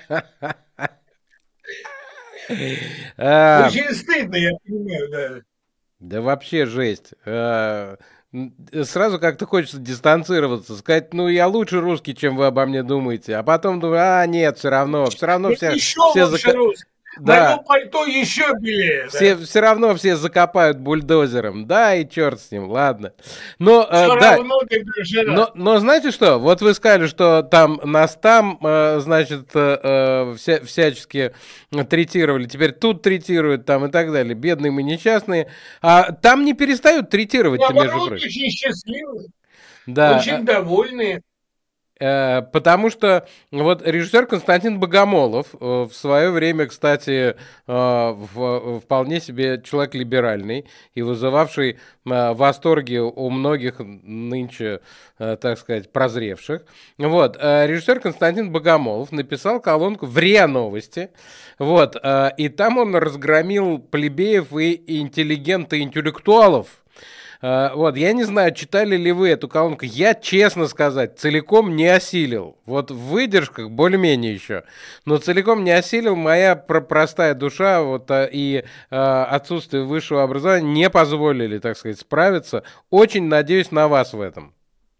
А, Очень стыдно, я понимаю, да. Да вообще жесть. Сразу как-то хочется дистанцироваться, сказать, ну, я лучше русский, чем вы обо мне думаете. А потом думаю, нет, все равно все, Еще все лучше русский. Мое да, пальто еще белее, все, да. все равно все закопают бульдозером. Да, и черт с ним, ладно. Но, Все да, равно ты жена. но знаете что? Вот вы сказали, что там нас там, значит, всячески третировали. Теперь тут третируют там и так далее. Бедные мы несчастные. А там не перестают третировать-то, между Наоборот, прочим. очень счастливые, Да, очень довольные. потому что вот режиссер Константин Богомолов в свое время, кстати, вполне себе человек либеральный и вызывавший восторги у многих нынче, так сказать, прозревших. Вот, режиссер Константин Богомолов написал колонку в РИА Новости, вот, и там он разгромил плебеев и интеллигентов-интеллектуалов. Вот, я не знаю, читали ли вы эту колонку. Я, честно сказать, целиком не осилил. Вот в выдержках более-менее еще. Но целиком не осилил. Моя простая душа вот, и отсутствие высшего образования не позволили, так сказать, справиться. Очень надеюсь на вас в этом.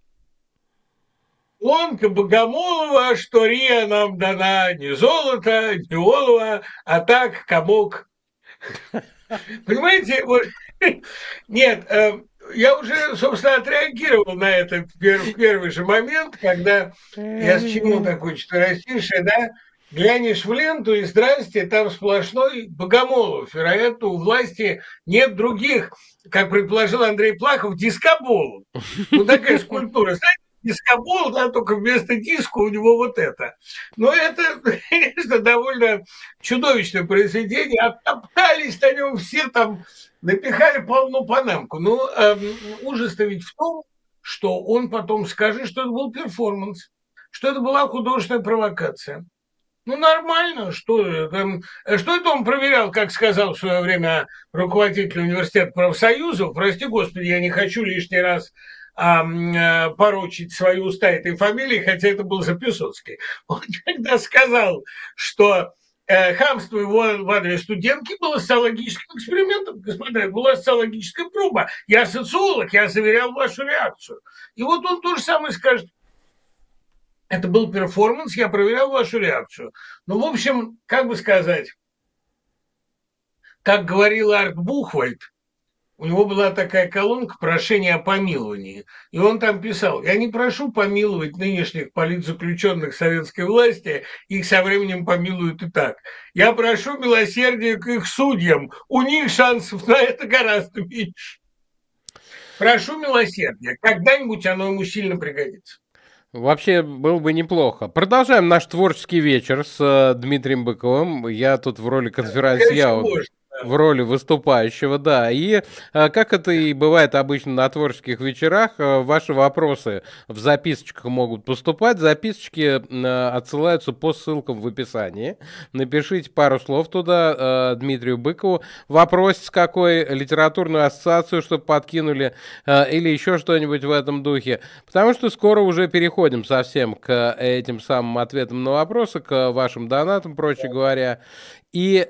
Ломка Богомолова, что РИА нам дана не золото, не олово, а так комок. Понимаете, вот, нет, я уже, собственно, отреагировал на это в первый же момент, когда я сочинил такое четверостишее, да, глянешь в ленту и здрасте, там сплошной Богомолов. Вероятно, у власти нет других, как предположил Андрей Плахов, дискоболов. Ну, такая скульптура. Знаете, дискобол, да, только вместо диска у него вот это. Но это, конечно, довольно чудовищное произведение. Оттоптались на нем все там, напихали полну панамку. Но ужас-то ведь в том, что он потом скажет, что это был перформанс, что это была художественная провокация. Ну, нормально, что это он проверял, как сказал в свое время руководитель университета профсоюзов, прости господи, я не хочу лишний раз порочить свои уста этой фамилии, хотя это был Записоцкий. Он когда сказал, что хамство его в адрес студентки было социологическим экспериментом, господа, это была социологическая проба. Я социолог, я заверял вашу реакцию. И вот он то же самое скажет. Это был перформанс, я проверял вашу реакцию. Ну, в общем, как бы сказать, как говорил Арт Бухвальд, у него была такая колонка «Прошение о помиловании». И он там писал: «Я не прошу помиловать нынешних политзаключенных советской власти, их со временем помилуют и так. Я прошу милосердия к их судьям, у них шансов на это гораздо меньше. Прошу милосердия, когда-нибудь оно ему сильно пригодится». Вообще было бы неплохо. Продолжаем наш творческий вечер с Дмитрием Быковым. Я тут в роли конферансье, в роли выступающего, да. И как это и бывает обычно на творческих вечерах, ваши вопросы в записочках могут поступать. Записочки отсылаются по ссылкам в описании. Напишите пару слов туда Дмитрию Быкову. Вопрос с какой, литературную ассоциацию, чтобы подкинули, или еще что-нибудь в этом духе. Потому что скоро уже переходим совсем к этим самым ответам на вопросы, к вашим донатам, проще говоря. И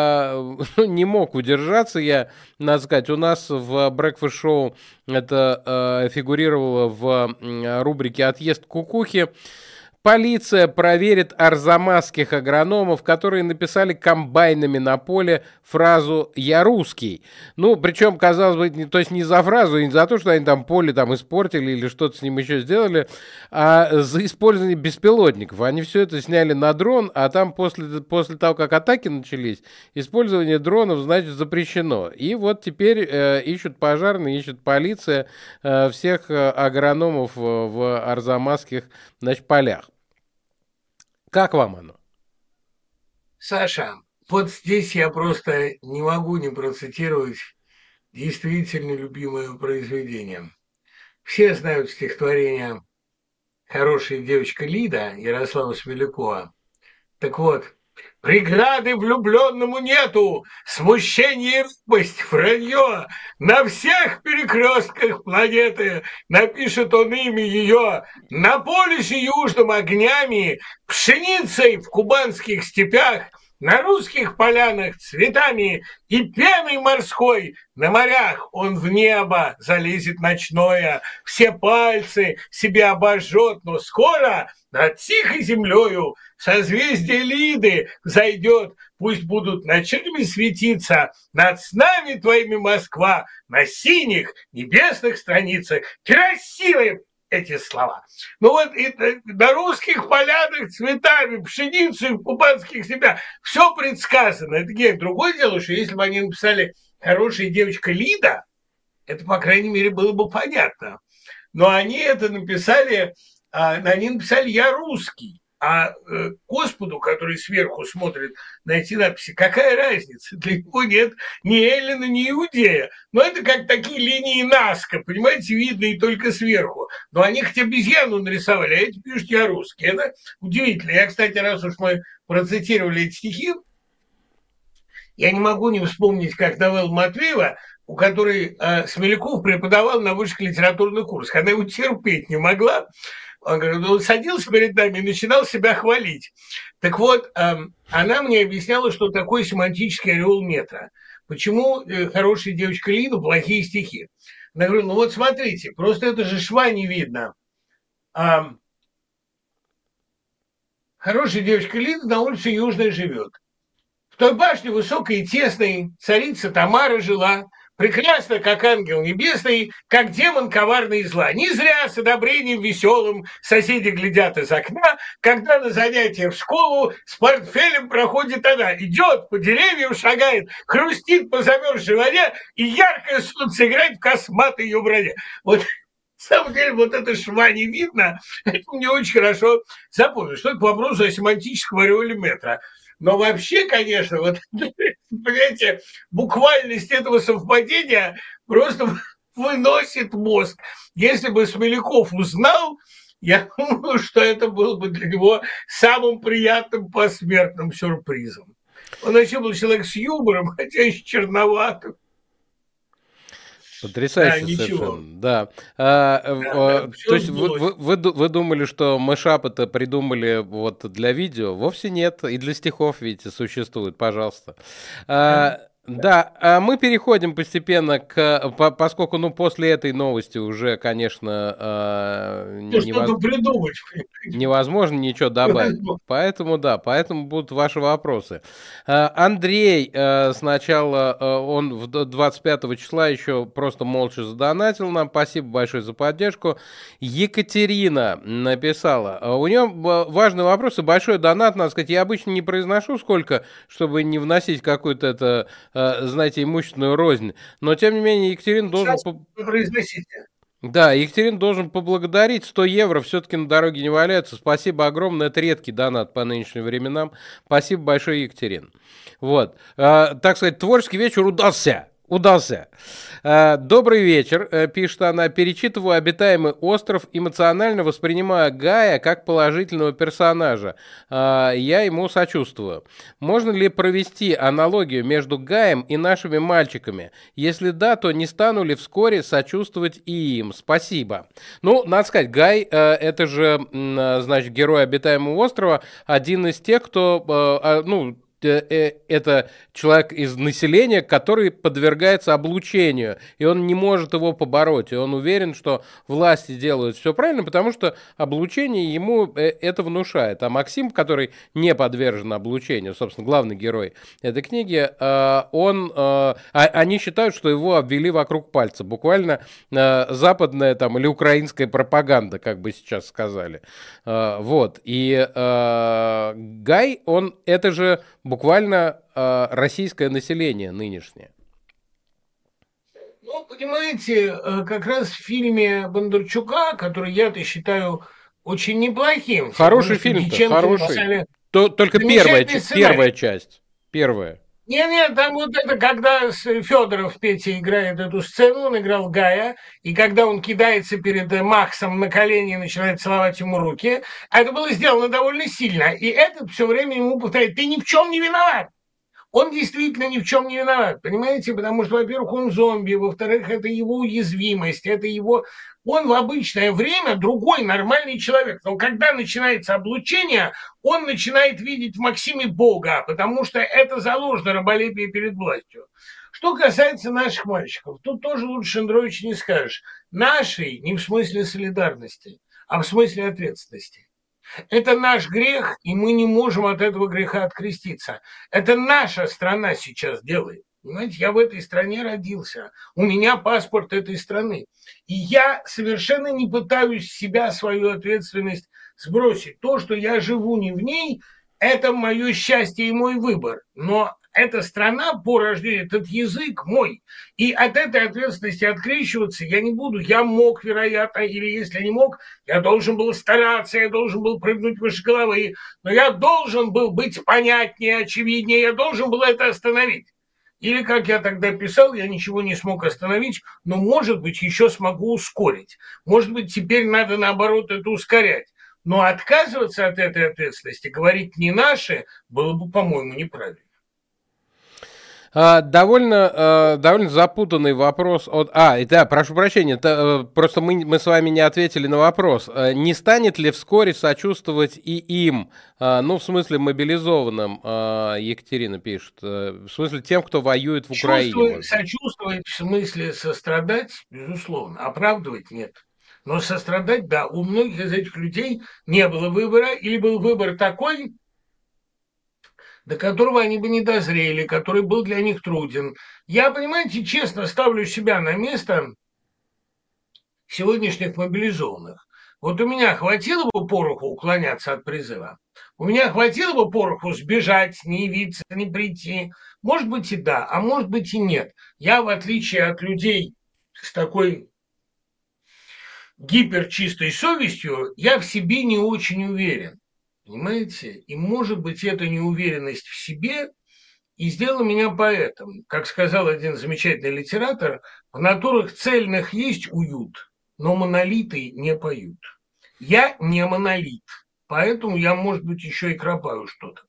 не мог удержаться я, надо сказать, у нас в Breakfast Show это фигурировало в рубрике «Отъезд кукухи». Полиция проверит арзамасских агрономов, которые написали комбайнами на поле фразу «Я русский». Ну, причем, казалось бы, то есть не за фразу, не за то, что они там поле там испортили или что-то с ним еще сделали, а за использование беспилотников. Они все это сняли на дрон, а там после того, как атаки начались, использование дронов, значит, запрещено. И вот теперь ищут пожарные, ищут полиция всех агрономов в арзамасских, значит, полях. Как вам оно? Саша, вот здесь я просто не могу не процитировать действительно любимое произведение. Все знают стихотворение «Хорошая девочка Лида» Ярослава Смелякова. Так вот, преграды влюбленному нету, смущение и робость, вранье. На всех перекрестках планеты напишет он имя ее. На полюсе южном огнями, пшеницей в кубанских степях На русских полянах цветами и пеной морской, на морях он в небо залезет ночное, все пальцы себе обожжет, но скоро над тихой землею созвездие Лиды зайдет, пусть будут ночами светиться над снами твоими Москва на синих небесных страницах. Красивые эти слова. Ну вот и на русских полянах цветами, пшеницей в кубанских степях все предсказано. Это нет. Другое дело, что если бы они написали «Хорошая девочка Лида», это, по крайней мере, было бы понятно. Но они это написали, они написали «Я русский». А Господу, который сверху смотрит на эти надписи, какая разница? Для него нет ни Эллина, ни Иудея. Но это как такие линии Наска, понимаете, видно и только сверху. Но они хоть обезьяну нарисовали, а эти пишут «Я русский». Это удивительно. Я, кстати, раз уж мы процитировали эти стихи, я не могу не вспомнить, как новеллу Матвеева, у которой Смеляков преподавал на высших литературных курсах. Она его терпеть не могла. Он садился перед нами и начинал себя хвалить. Так вот, она мне объясняла, что такое семантический ореол метра. Почему «Хорошая девочка Лида» плохие стихи. Она говорит, ну вот смотрите, просто это же шва не видно. Хорошая девочка Лида на улице Южной живет. В той башне высокой и тесной царица Тамара жила, прекрасно, как ангел небесный, как демон коварный и зла. Не зря с одобрением веселым соседи глядят из окна, когда на занятия в школу с портфелем проходит она. Идет, по деревьям шагает, хрустит по замерзшей воде, и яркое солнце играет в косматой ее броне. Вот на самом деле, вот это шва не видно, это мне очень хорошо запомнил. Что это к вопросу о семантическом ореоле метра. Но вообще, конечно, вот, понимаете, буквальность этого совпадения просто выносит мозг. Если бы Смеляков узнал, я думаю, что это было бы для него самым приятным посмертным сюрпризом. Он вообще был человек с юмором, хотя и с черноватым. Потрясающе совершенно, да. То есть вы думали, что мэшап это придумали вот для видео? Вовсе нет, и для стихов, видите, существует, пожалуйста. Да, мы переходим постепенно поскольку, после этой новости уже, конечно, невозможно ничего добавить. Поэтому будут ваши вопросы. Андрей сначала, он 25 числа еще просто молча задонатил нам. Спасибо большое за поддержку. Екатерина написала. У нее важный вопрос и большой донат, надо сказать. Я обычно не произношу сколько, чтобы не вносить какую-то это... знаете, имущественную рознь. Но, тем не менее, Екатерин должен... Да, Екатерин должен поблагодарить. 100 евро все-таки на дороге не валяются. Спасибо огромное. Это редкий донат по нынешним временам. Спасибо большое, Екатерин. Вот. Так сказать, творческий вечер удался. Добрый вечер, пишет она. Перечитываю «Обитаемый остров», эмоционально воспринимая Гая как положительного персонажа. Я ему сочувствую. Можно ли провести аналогию между Гаем и нашими мальчиками? Если да, то не стану ли вскоре сочувствовать и им? Спасибо. Надо сказать, Гай, это же, значит, герой «Обитаемого острова», один из тех, кто, это человек из населения, который подвергается облучению, и он не может его побороть, и он уверен, что власти делают все правильно, потому что облучение ему это внушает. А Максим, который не подвержен облучению, собственно, главный герой этой книги, они считают, что его обвели вокруг пальца, буквально западная там или украинская пропаганда, как бы сейчас сказали. Вот, и Гай, это же буквально российское население нынешнее. Понимаете, как раз в фильме Бондарчука, который я-то считаю очень неплохим. Хороший фильм-то, хороший. Только первая часть. Первая. Нет, там вот это, когда Федоров Петя играет эту сцену, он играл Гая, и когда он кидается перед Максом на колени и начинает целовать ему руки, это было сделано довольно сильно. И этот все время ему повторяет: ты ни в чем не виноват. Он действительно ни в чем не виноват, понимаете? Потому что, во-первых, он зомби, во-вторых, это его уязвимость, это его... Он в обычное время другой нормальный человек. Но когда начинается облучение, он начинает видеть в Максиме Бога, потому что это заложено раболепие перед властью. Что касается наших мальчиков, тут тоже лучше Шендерович не скажешь. Наши не в смысле солидарности, а в смысле ответственности. Это наш грех, и мы не можем от этого греха откреститься. Это наша страна сейчас делает. Понимаете, я в этой стране родился. У меня паспорт этой страны. И я совершенно не пытаюсь себя, свою ответственность сбросить. То, что я живу не в ней, это мое счастье и мой выбор. Но эта страна по рождению, этот язык мой. И от этой ответственности открещиваться я не буду. Я мог, вероятно, или если не мог, я должен был стараться, я должен был прыгнуть выше головы, но я должен был быть понятнее, очевиднее, я должен был это остановить. Или, как я тогда писал, я ничего не смог остановить, но, может быть, еще смогу ускорить. Может быть, теперь надо, наоборот, это ускорять. Но отказываться от этой ответственности, говорить не наше, было бы, по-моему, неправильно. Довольно запутанный вопрос от... да, прошу прощения, просто мы с вами не ответили на вопрос. Не станет ли вскоре сочувствовать и им, ну, в смысле мобилизованным, Екатерина пишет, в смысле тем, кто воюет в Украине? Сочувствовать в смысле сострадать, безусловно, оправдывать нет. Но сострадать, да, у многих из этих людей не было выбора, или был выбор такой, до которого они бы не дозрели, который был для них труден. Я, понимаете, честно ставлю себя на место сегодняшних мобилизованных. Вот у меня хватило бы пороху уклоняться от призыва, у меня хватило бы пороху сбежать, не явиться, не прийти. Может быть и да, а может быть и нет. Я, в отличие от людей с такой гиперчистой совестью, я в себе не очень уверен. Понимаете? И, может быть, эта неуверенность в себе и сделала меня поэтом. Как сказал один замечательный литератор, в натурах цельных есть уют, но монолиты не поют. Я не монолит, поэтому я, может быть, еще и кропаю что-то.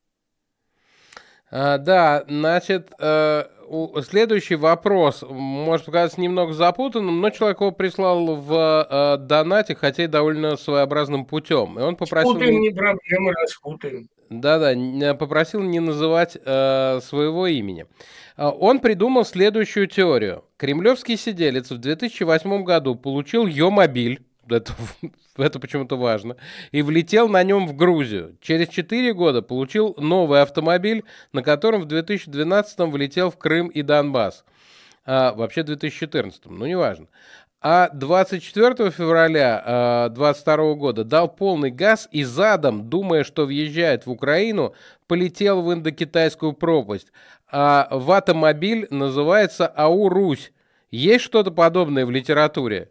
Да, значит, следующий вопрос может показаться немного запутанным, но человек его прислал в донате, хотя и довольно своеобразным путем. И он попросил... Спутаем, не проблема, распутаем. Да-да, попросил не называть своего имени. Он придумал следующую теорию. Кремлевский сиделец в 2008 году получил Е-мобиль, это почему-то важно, и влетел на нем в Грузию. Через 4 года получил новый автомобиль, на котором в 2012 влетел в Крым и Донбасс. Вообще в 2014, но неважно. А 24 февраля 2022 года дал полный газ и задом, думая, что въезжает в Украину, полетел в Индокитайскую пропасть. А ватомобиль называется АУ-Русь. Есть что-то подобное в литературе?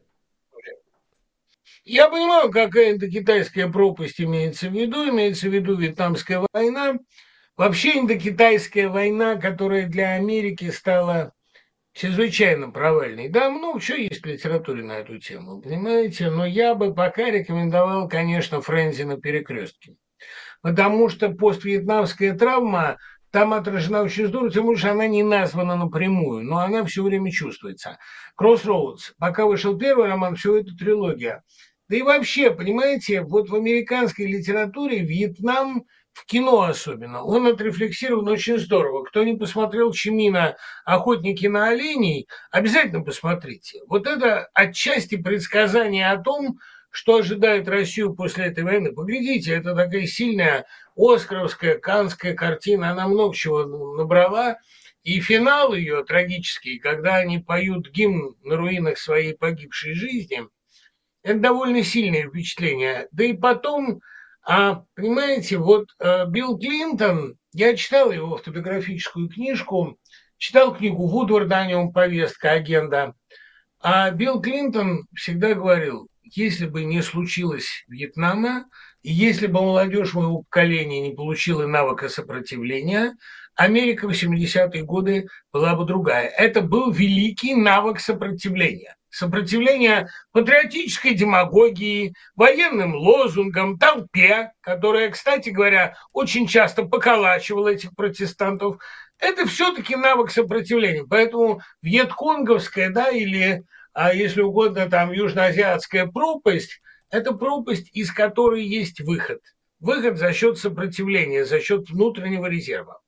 Я понимаю, какая индокитайская пропасть имеется в виду Вьетнамская война. Вообще индокитайская война, которая для Америки стала чрезвычайно провальный. Да, много чего есть в литературе на эту тему, понимаете? Но я бы пока рекомендовал, конечно, Френзи на перекрестке. Потому что поствьетнамская травма там отражена очень здорово, тем более, что она не названа напрямую, но она все время чувствуется. Кроссроудс. Пока вышел первый роман, все это трилогия. Да и вообще, понимаете, вот в американской литературе Вьетнам, в кино особенно, он отрефлексирован очень здорово. Кто не посмотрел Чимина «Охотники на оленей», обязательно посмотрите. Вот это отчасти предсказание о том, что ожидает Россию после этой войны. Поглядите, это такая сильная оскаровская, канская картина, она много чего набрала. И финал ее трагический, когда они поют гимн на руинах своей погибшей жизни, это довольно сильное впечатление. Да и потом, понимаете, вот Билл Клинтон, я читал его автобиографическую книжку, читал книгу Вудварда, о нем повестка, агенда. А Билл Клинтон всегда говорил, если бы не случилось Вьетнама, и если бы молодежь моего поколения не получила навыка сопротивления, Америка в 70-е годы была бы другая. Это был великий навык сопротивления. Сопротивление патриотической демагогии, военным лозунгам, толпе, которая, кстати говоря, очень часто поколачивала этих протестантов. это все-таки навык сопротивления. Поэтому вьетконговская, да, или, если угодно, там, южноазиатская пропасть, это пропасть, из которой есть выход. Выход за счет сопротивления, за счет внутреннего резерва.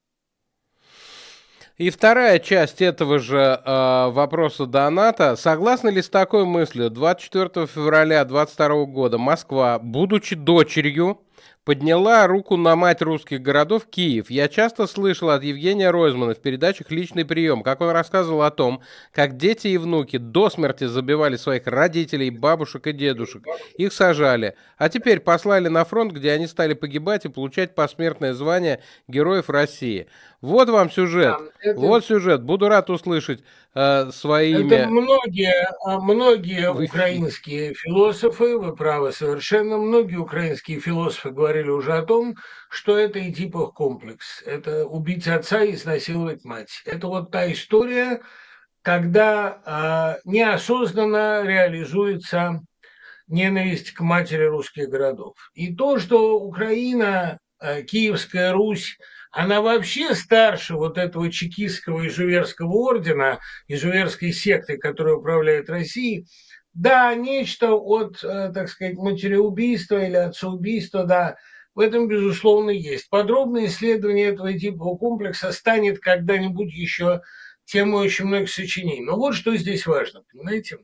И вторая часть этого же вопроса доната. Согласны ли с такой мыслью? 24 февраля 2022 года Москва, будучи дочерью, подняла руку на мать русских городов Киев. Я часто слышал от Евгения Ройзмана в передачах «Личный прием», как он рассказывал о том, как дети и внуки до смерти забивали своих родителей, бабушек и дедушек. Их сажали. А теперь послали на фронт, где они стали погибать и получать посмертное звание Героев России. Вот вам Да, сюжет. Вот сюжет. Буду рад услышать свое это имя многие в эфире. украинские философы, вы правы совершенно, многие украинские философы говорили уже о том, что это Эдипов комплекс. Это убить отца и изнасиловать мать. Это вот та история, когда неосознанно реализуется ненависть к матери русских городов. И то, что Украина, Киевская Русь, она вообще старше вот этого чекистского изуверского ордена, изуверской секты, которая управляет Россией, да, нечто от, так сказать, матереубийства или отцеубийства, да, в этом, безусловно, есть. Подробное исследование этого типа комплекса станет когда-нибудь еще темой очень многих сочинений. Но вот что здесь важно, понимаете?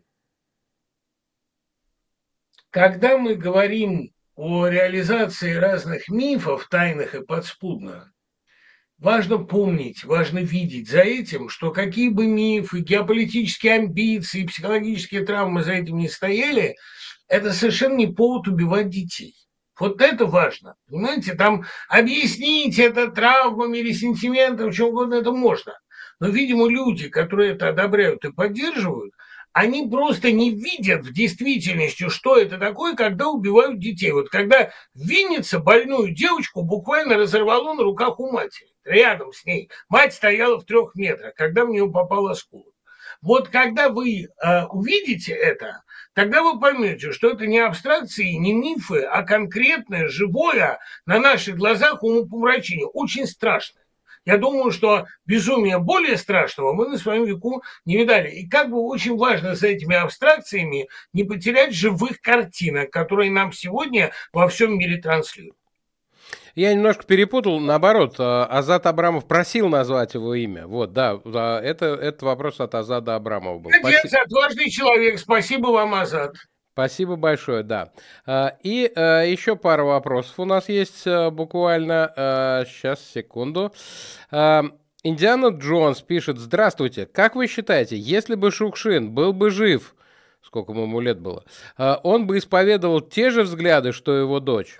Когда мы говорим о реализации разных мифов, тайных и подспудных, важно помнить, важно видеть за этим, что какие бы мифы, геополитические амбиции, психологические травмы за этим не стояли, это совершенно не повод убивать детей. Вот это важно. Понимаете, там объяснить это травмами или сентиментом, чем угодно, это можно. Но, видимо, люди, которые это одобряют и поддерживают, они просто не видят в действительности, что это такое, когда убивают детей. Вот когда в Виннице больную девочку буквально разорвало на руках у матери, рядом с ней. Мать стояла в 3 метрах, когда в нее попал осколок. Вот когда вы увидите это, тогда вы поймете, что это не абстракции, не мифы, а конкретное, живое, на наших глазах умопомрачение. Очень страшно. Я думаю, что безумия более страшного мы на своем веку не видали. И как бы очень важно за этими абстракциями не потерять живых картинок, которые нам сегодня во всем мире транслируют. Я немножко перепутал, наоборот, Азат Абрамов просил назвать его имя. Вот, да, это вопрос от Азата Абрамова был. Молодец, отважный человек. Спасибо вам, Азат. Спасибо большое, да. И еще пара вопросов у нас есть буквально. Сейчас, секунду. Индиана Джонс пишет: здравствуйте, как вы считаете, если бы Шукшин был бы жив, сколько ему лет было, он бы исповедовал те же взгляды, что его дочь?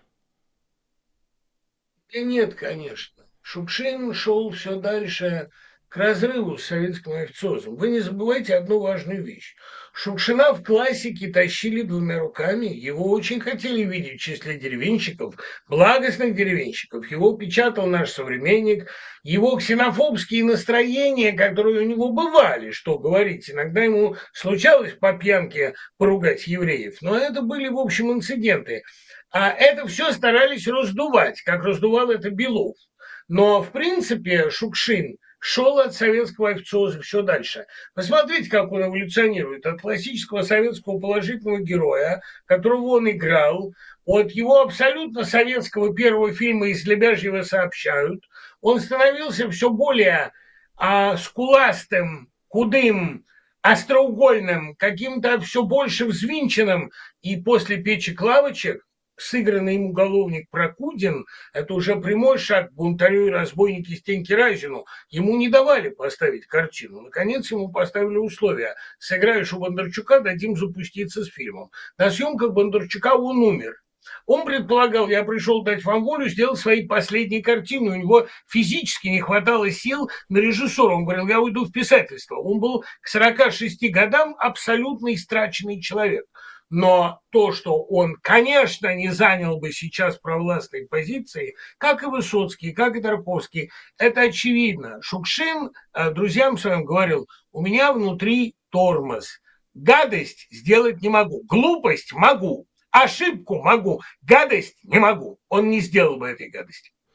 Да нет, конечно. Шукшин шел все дальше к разрыву с советским официозом. Вы не забывайте одну важную вещь. Шукшина в классике тащили 2 руками. Его очень хотели видеть в числе деревенщиков, благостных деревенщиков. Его печатал наш современник. Его ксенофобские настроения, которые у него бывали, что говорить. Иногда ему случалось по пьянке поругать евреев. Но это были, в общем, инциденты. А это все старались раздувать, как раздувал это Белов. Но, в принципе, Шукшин шел от советского официоза все дальше. Посмотрите, как он эволюционирует. От классического советского положительного героя, которого он играл, от его абсолютно советского первого фильма «Из Лебяжьего сообщают», он становился все более скуластым, худым, остроугольным, каким-то все больше взвинченным. И после «Печек лавочек» сыгранный им уголовник Прокудин, это уже прямой шаг к бунтарю и разбойнике Стеньке Разину. Ему не давали поставить картину. Наконец ему поставили условия. Сыграешь у Бондарчука, дадим запуститься с фильмом. На съемках Бондарчука он умер. Он предполагал, я пришел дать вам волю, сделать свои последние картины. У него физически не хватало сил на режиссера. Он говорил, я уйду в писательство. Он был к 46 годам абсолютно истраченный человек. Но то, что он, конечно, не занял бы сейчас провластной позиции, как и Высоцкий, как и Тарковский, это очевидно. Шукшин друзьям своим говорил, у меня внутри тормоз. Гадость сделать не могу, глупость могу, ошибку могу, гадость не могу. Он не сделал бы этой гадости.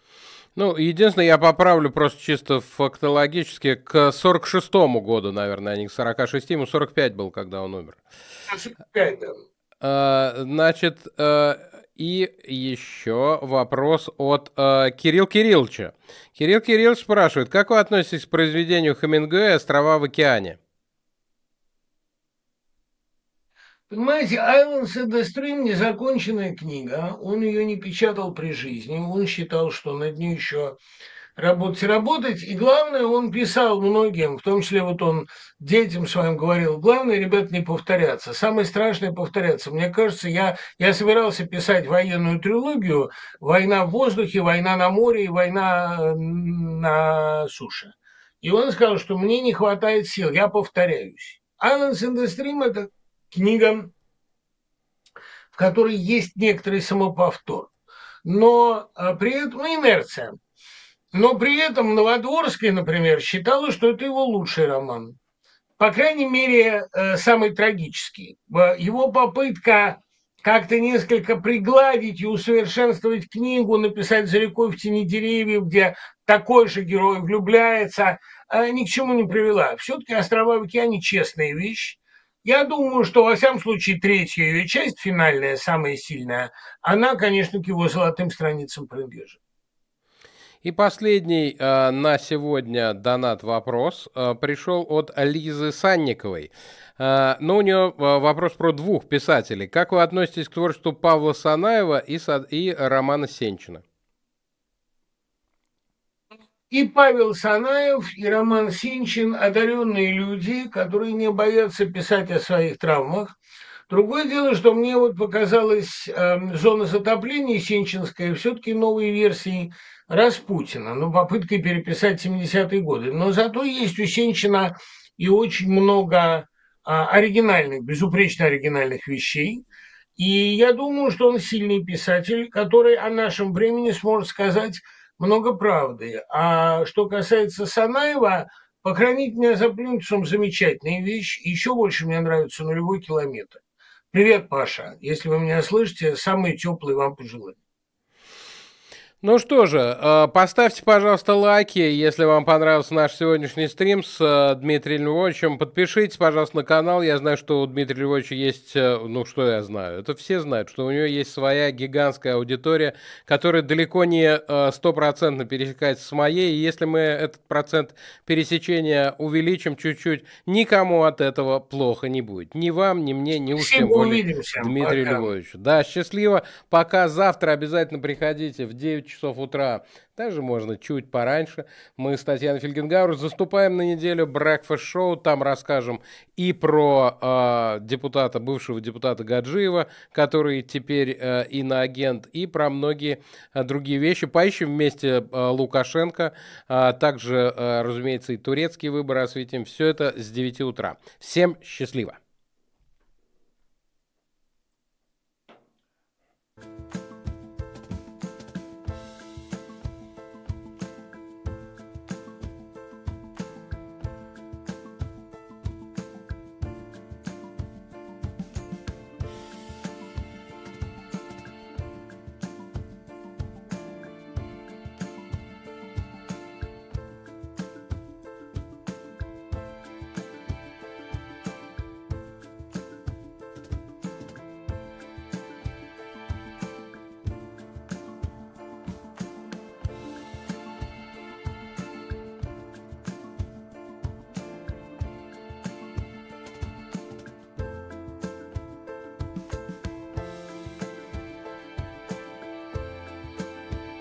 Ну, единственное, я поправлю просто чисто фактологически, к 46-му году, наверное, а не к 46, ему 45 был, когда он умер. 45, да. Значит, и еще вопрос от Кирилла Кирилловича. Кирилл Кириллович спрашивает, как вы относитесь к произведению Хемингуэя «Острова в океане»? Понимаете, Islands in the Stream незаконченная книга, он ее не печатал при жизни, он считал, что над ней еще работать и работать, и главное, он писал многим, в том числе вот он детям своим говорил, главное, ребят, не повторяться, самое страшное повторяться. Мне кажется, я собирался писать военную трилогию «Война в воздухе», «Война на море» и «Война на суше». И он сказал, что мне не хватает сил, я повторяюсь. Islands in the Stream – это книга, в которой есть некоторый самоповтор, но при этом инерция. Но при этом Новодворский, например, считала, что это его лучший роман. По крайней мере, самый трагический. Его попытка как-то несколько пригладить и усовершенствовать книгу, написать «За рекой в тени деревьев», где такой же герой влюбляется, ни к чему не привела. Все-таки «Острова в океане» – честная вещь. Я думаю, что, во всяком случае, третья ее часть, финальная, самая сильная, она, конечно, к его золотым страницам принадлежит. И последний на сегодня донат-вопрос пришел от Лизы Санниковой. Но у нее вопрос про двух писателей. Как вы относитесь к творчеству Павла Санаева и Романа Сенчина? И Павел Санаев, и Роман Синчин – одаренные люди, которые не боятся писать о своих травмах. Другое дело, что мне вот показалась «Зона затопления» синчинская все-таки новой версией Распутина, ну, попыткой переписать 70-е годы. Но зато есть у Сенчина и очень много оригинальных, безупречно оригинальных вещей. И я думаю, что он сильный писатель, который о нашем времени сможет сказать много правды. А что касается Санаева, «Похоронить меня за плинтусом» – замечательная вещь. Еще больше мне нравится «Нулевой километр». Привет, Паша. Если вы меня слышите, самые теплые вам пожелания. Ну что же, поставьте, пожалуйста, лайки, если вам понравился наш сегодняшний стрим с Дмитрием Львовичем. Подпишитесь, пожалуйста, на канал. Я знаю, что у Дмитрия Львовича есть, ну что я знаю, это все знают, что у него есть своя гигантская аудитория, которая далеко не стопроцентно пересекается с моей. И если мы этот процент пересечения увеличим чуть-чуть, никому от этого плохо не будет. Ни вам, ни мне, ни уж тем более Дмитрию Львовичу. Да, счастливо. Пока. Завтра обязательно приходите в 9 часов утра, даже можно чуть пораньше. Мы с Татьяной Фельгенгауэр заступаем на неделю Breakfast Show, там расскажем и про бывшего депутата Гаджиева, который теперь иноагент, и про многие другие вещи. Поищем вместе Лукашенко, также, разумеется, и турецкие выборы осветим. Все это с 9 утра. Всем счастливо!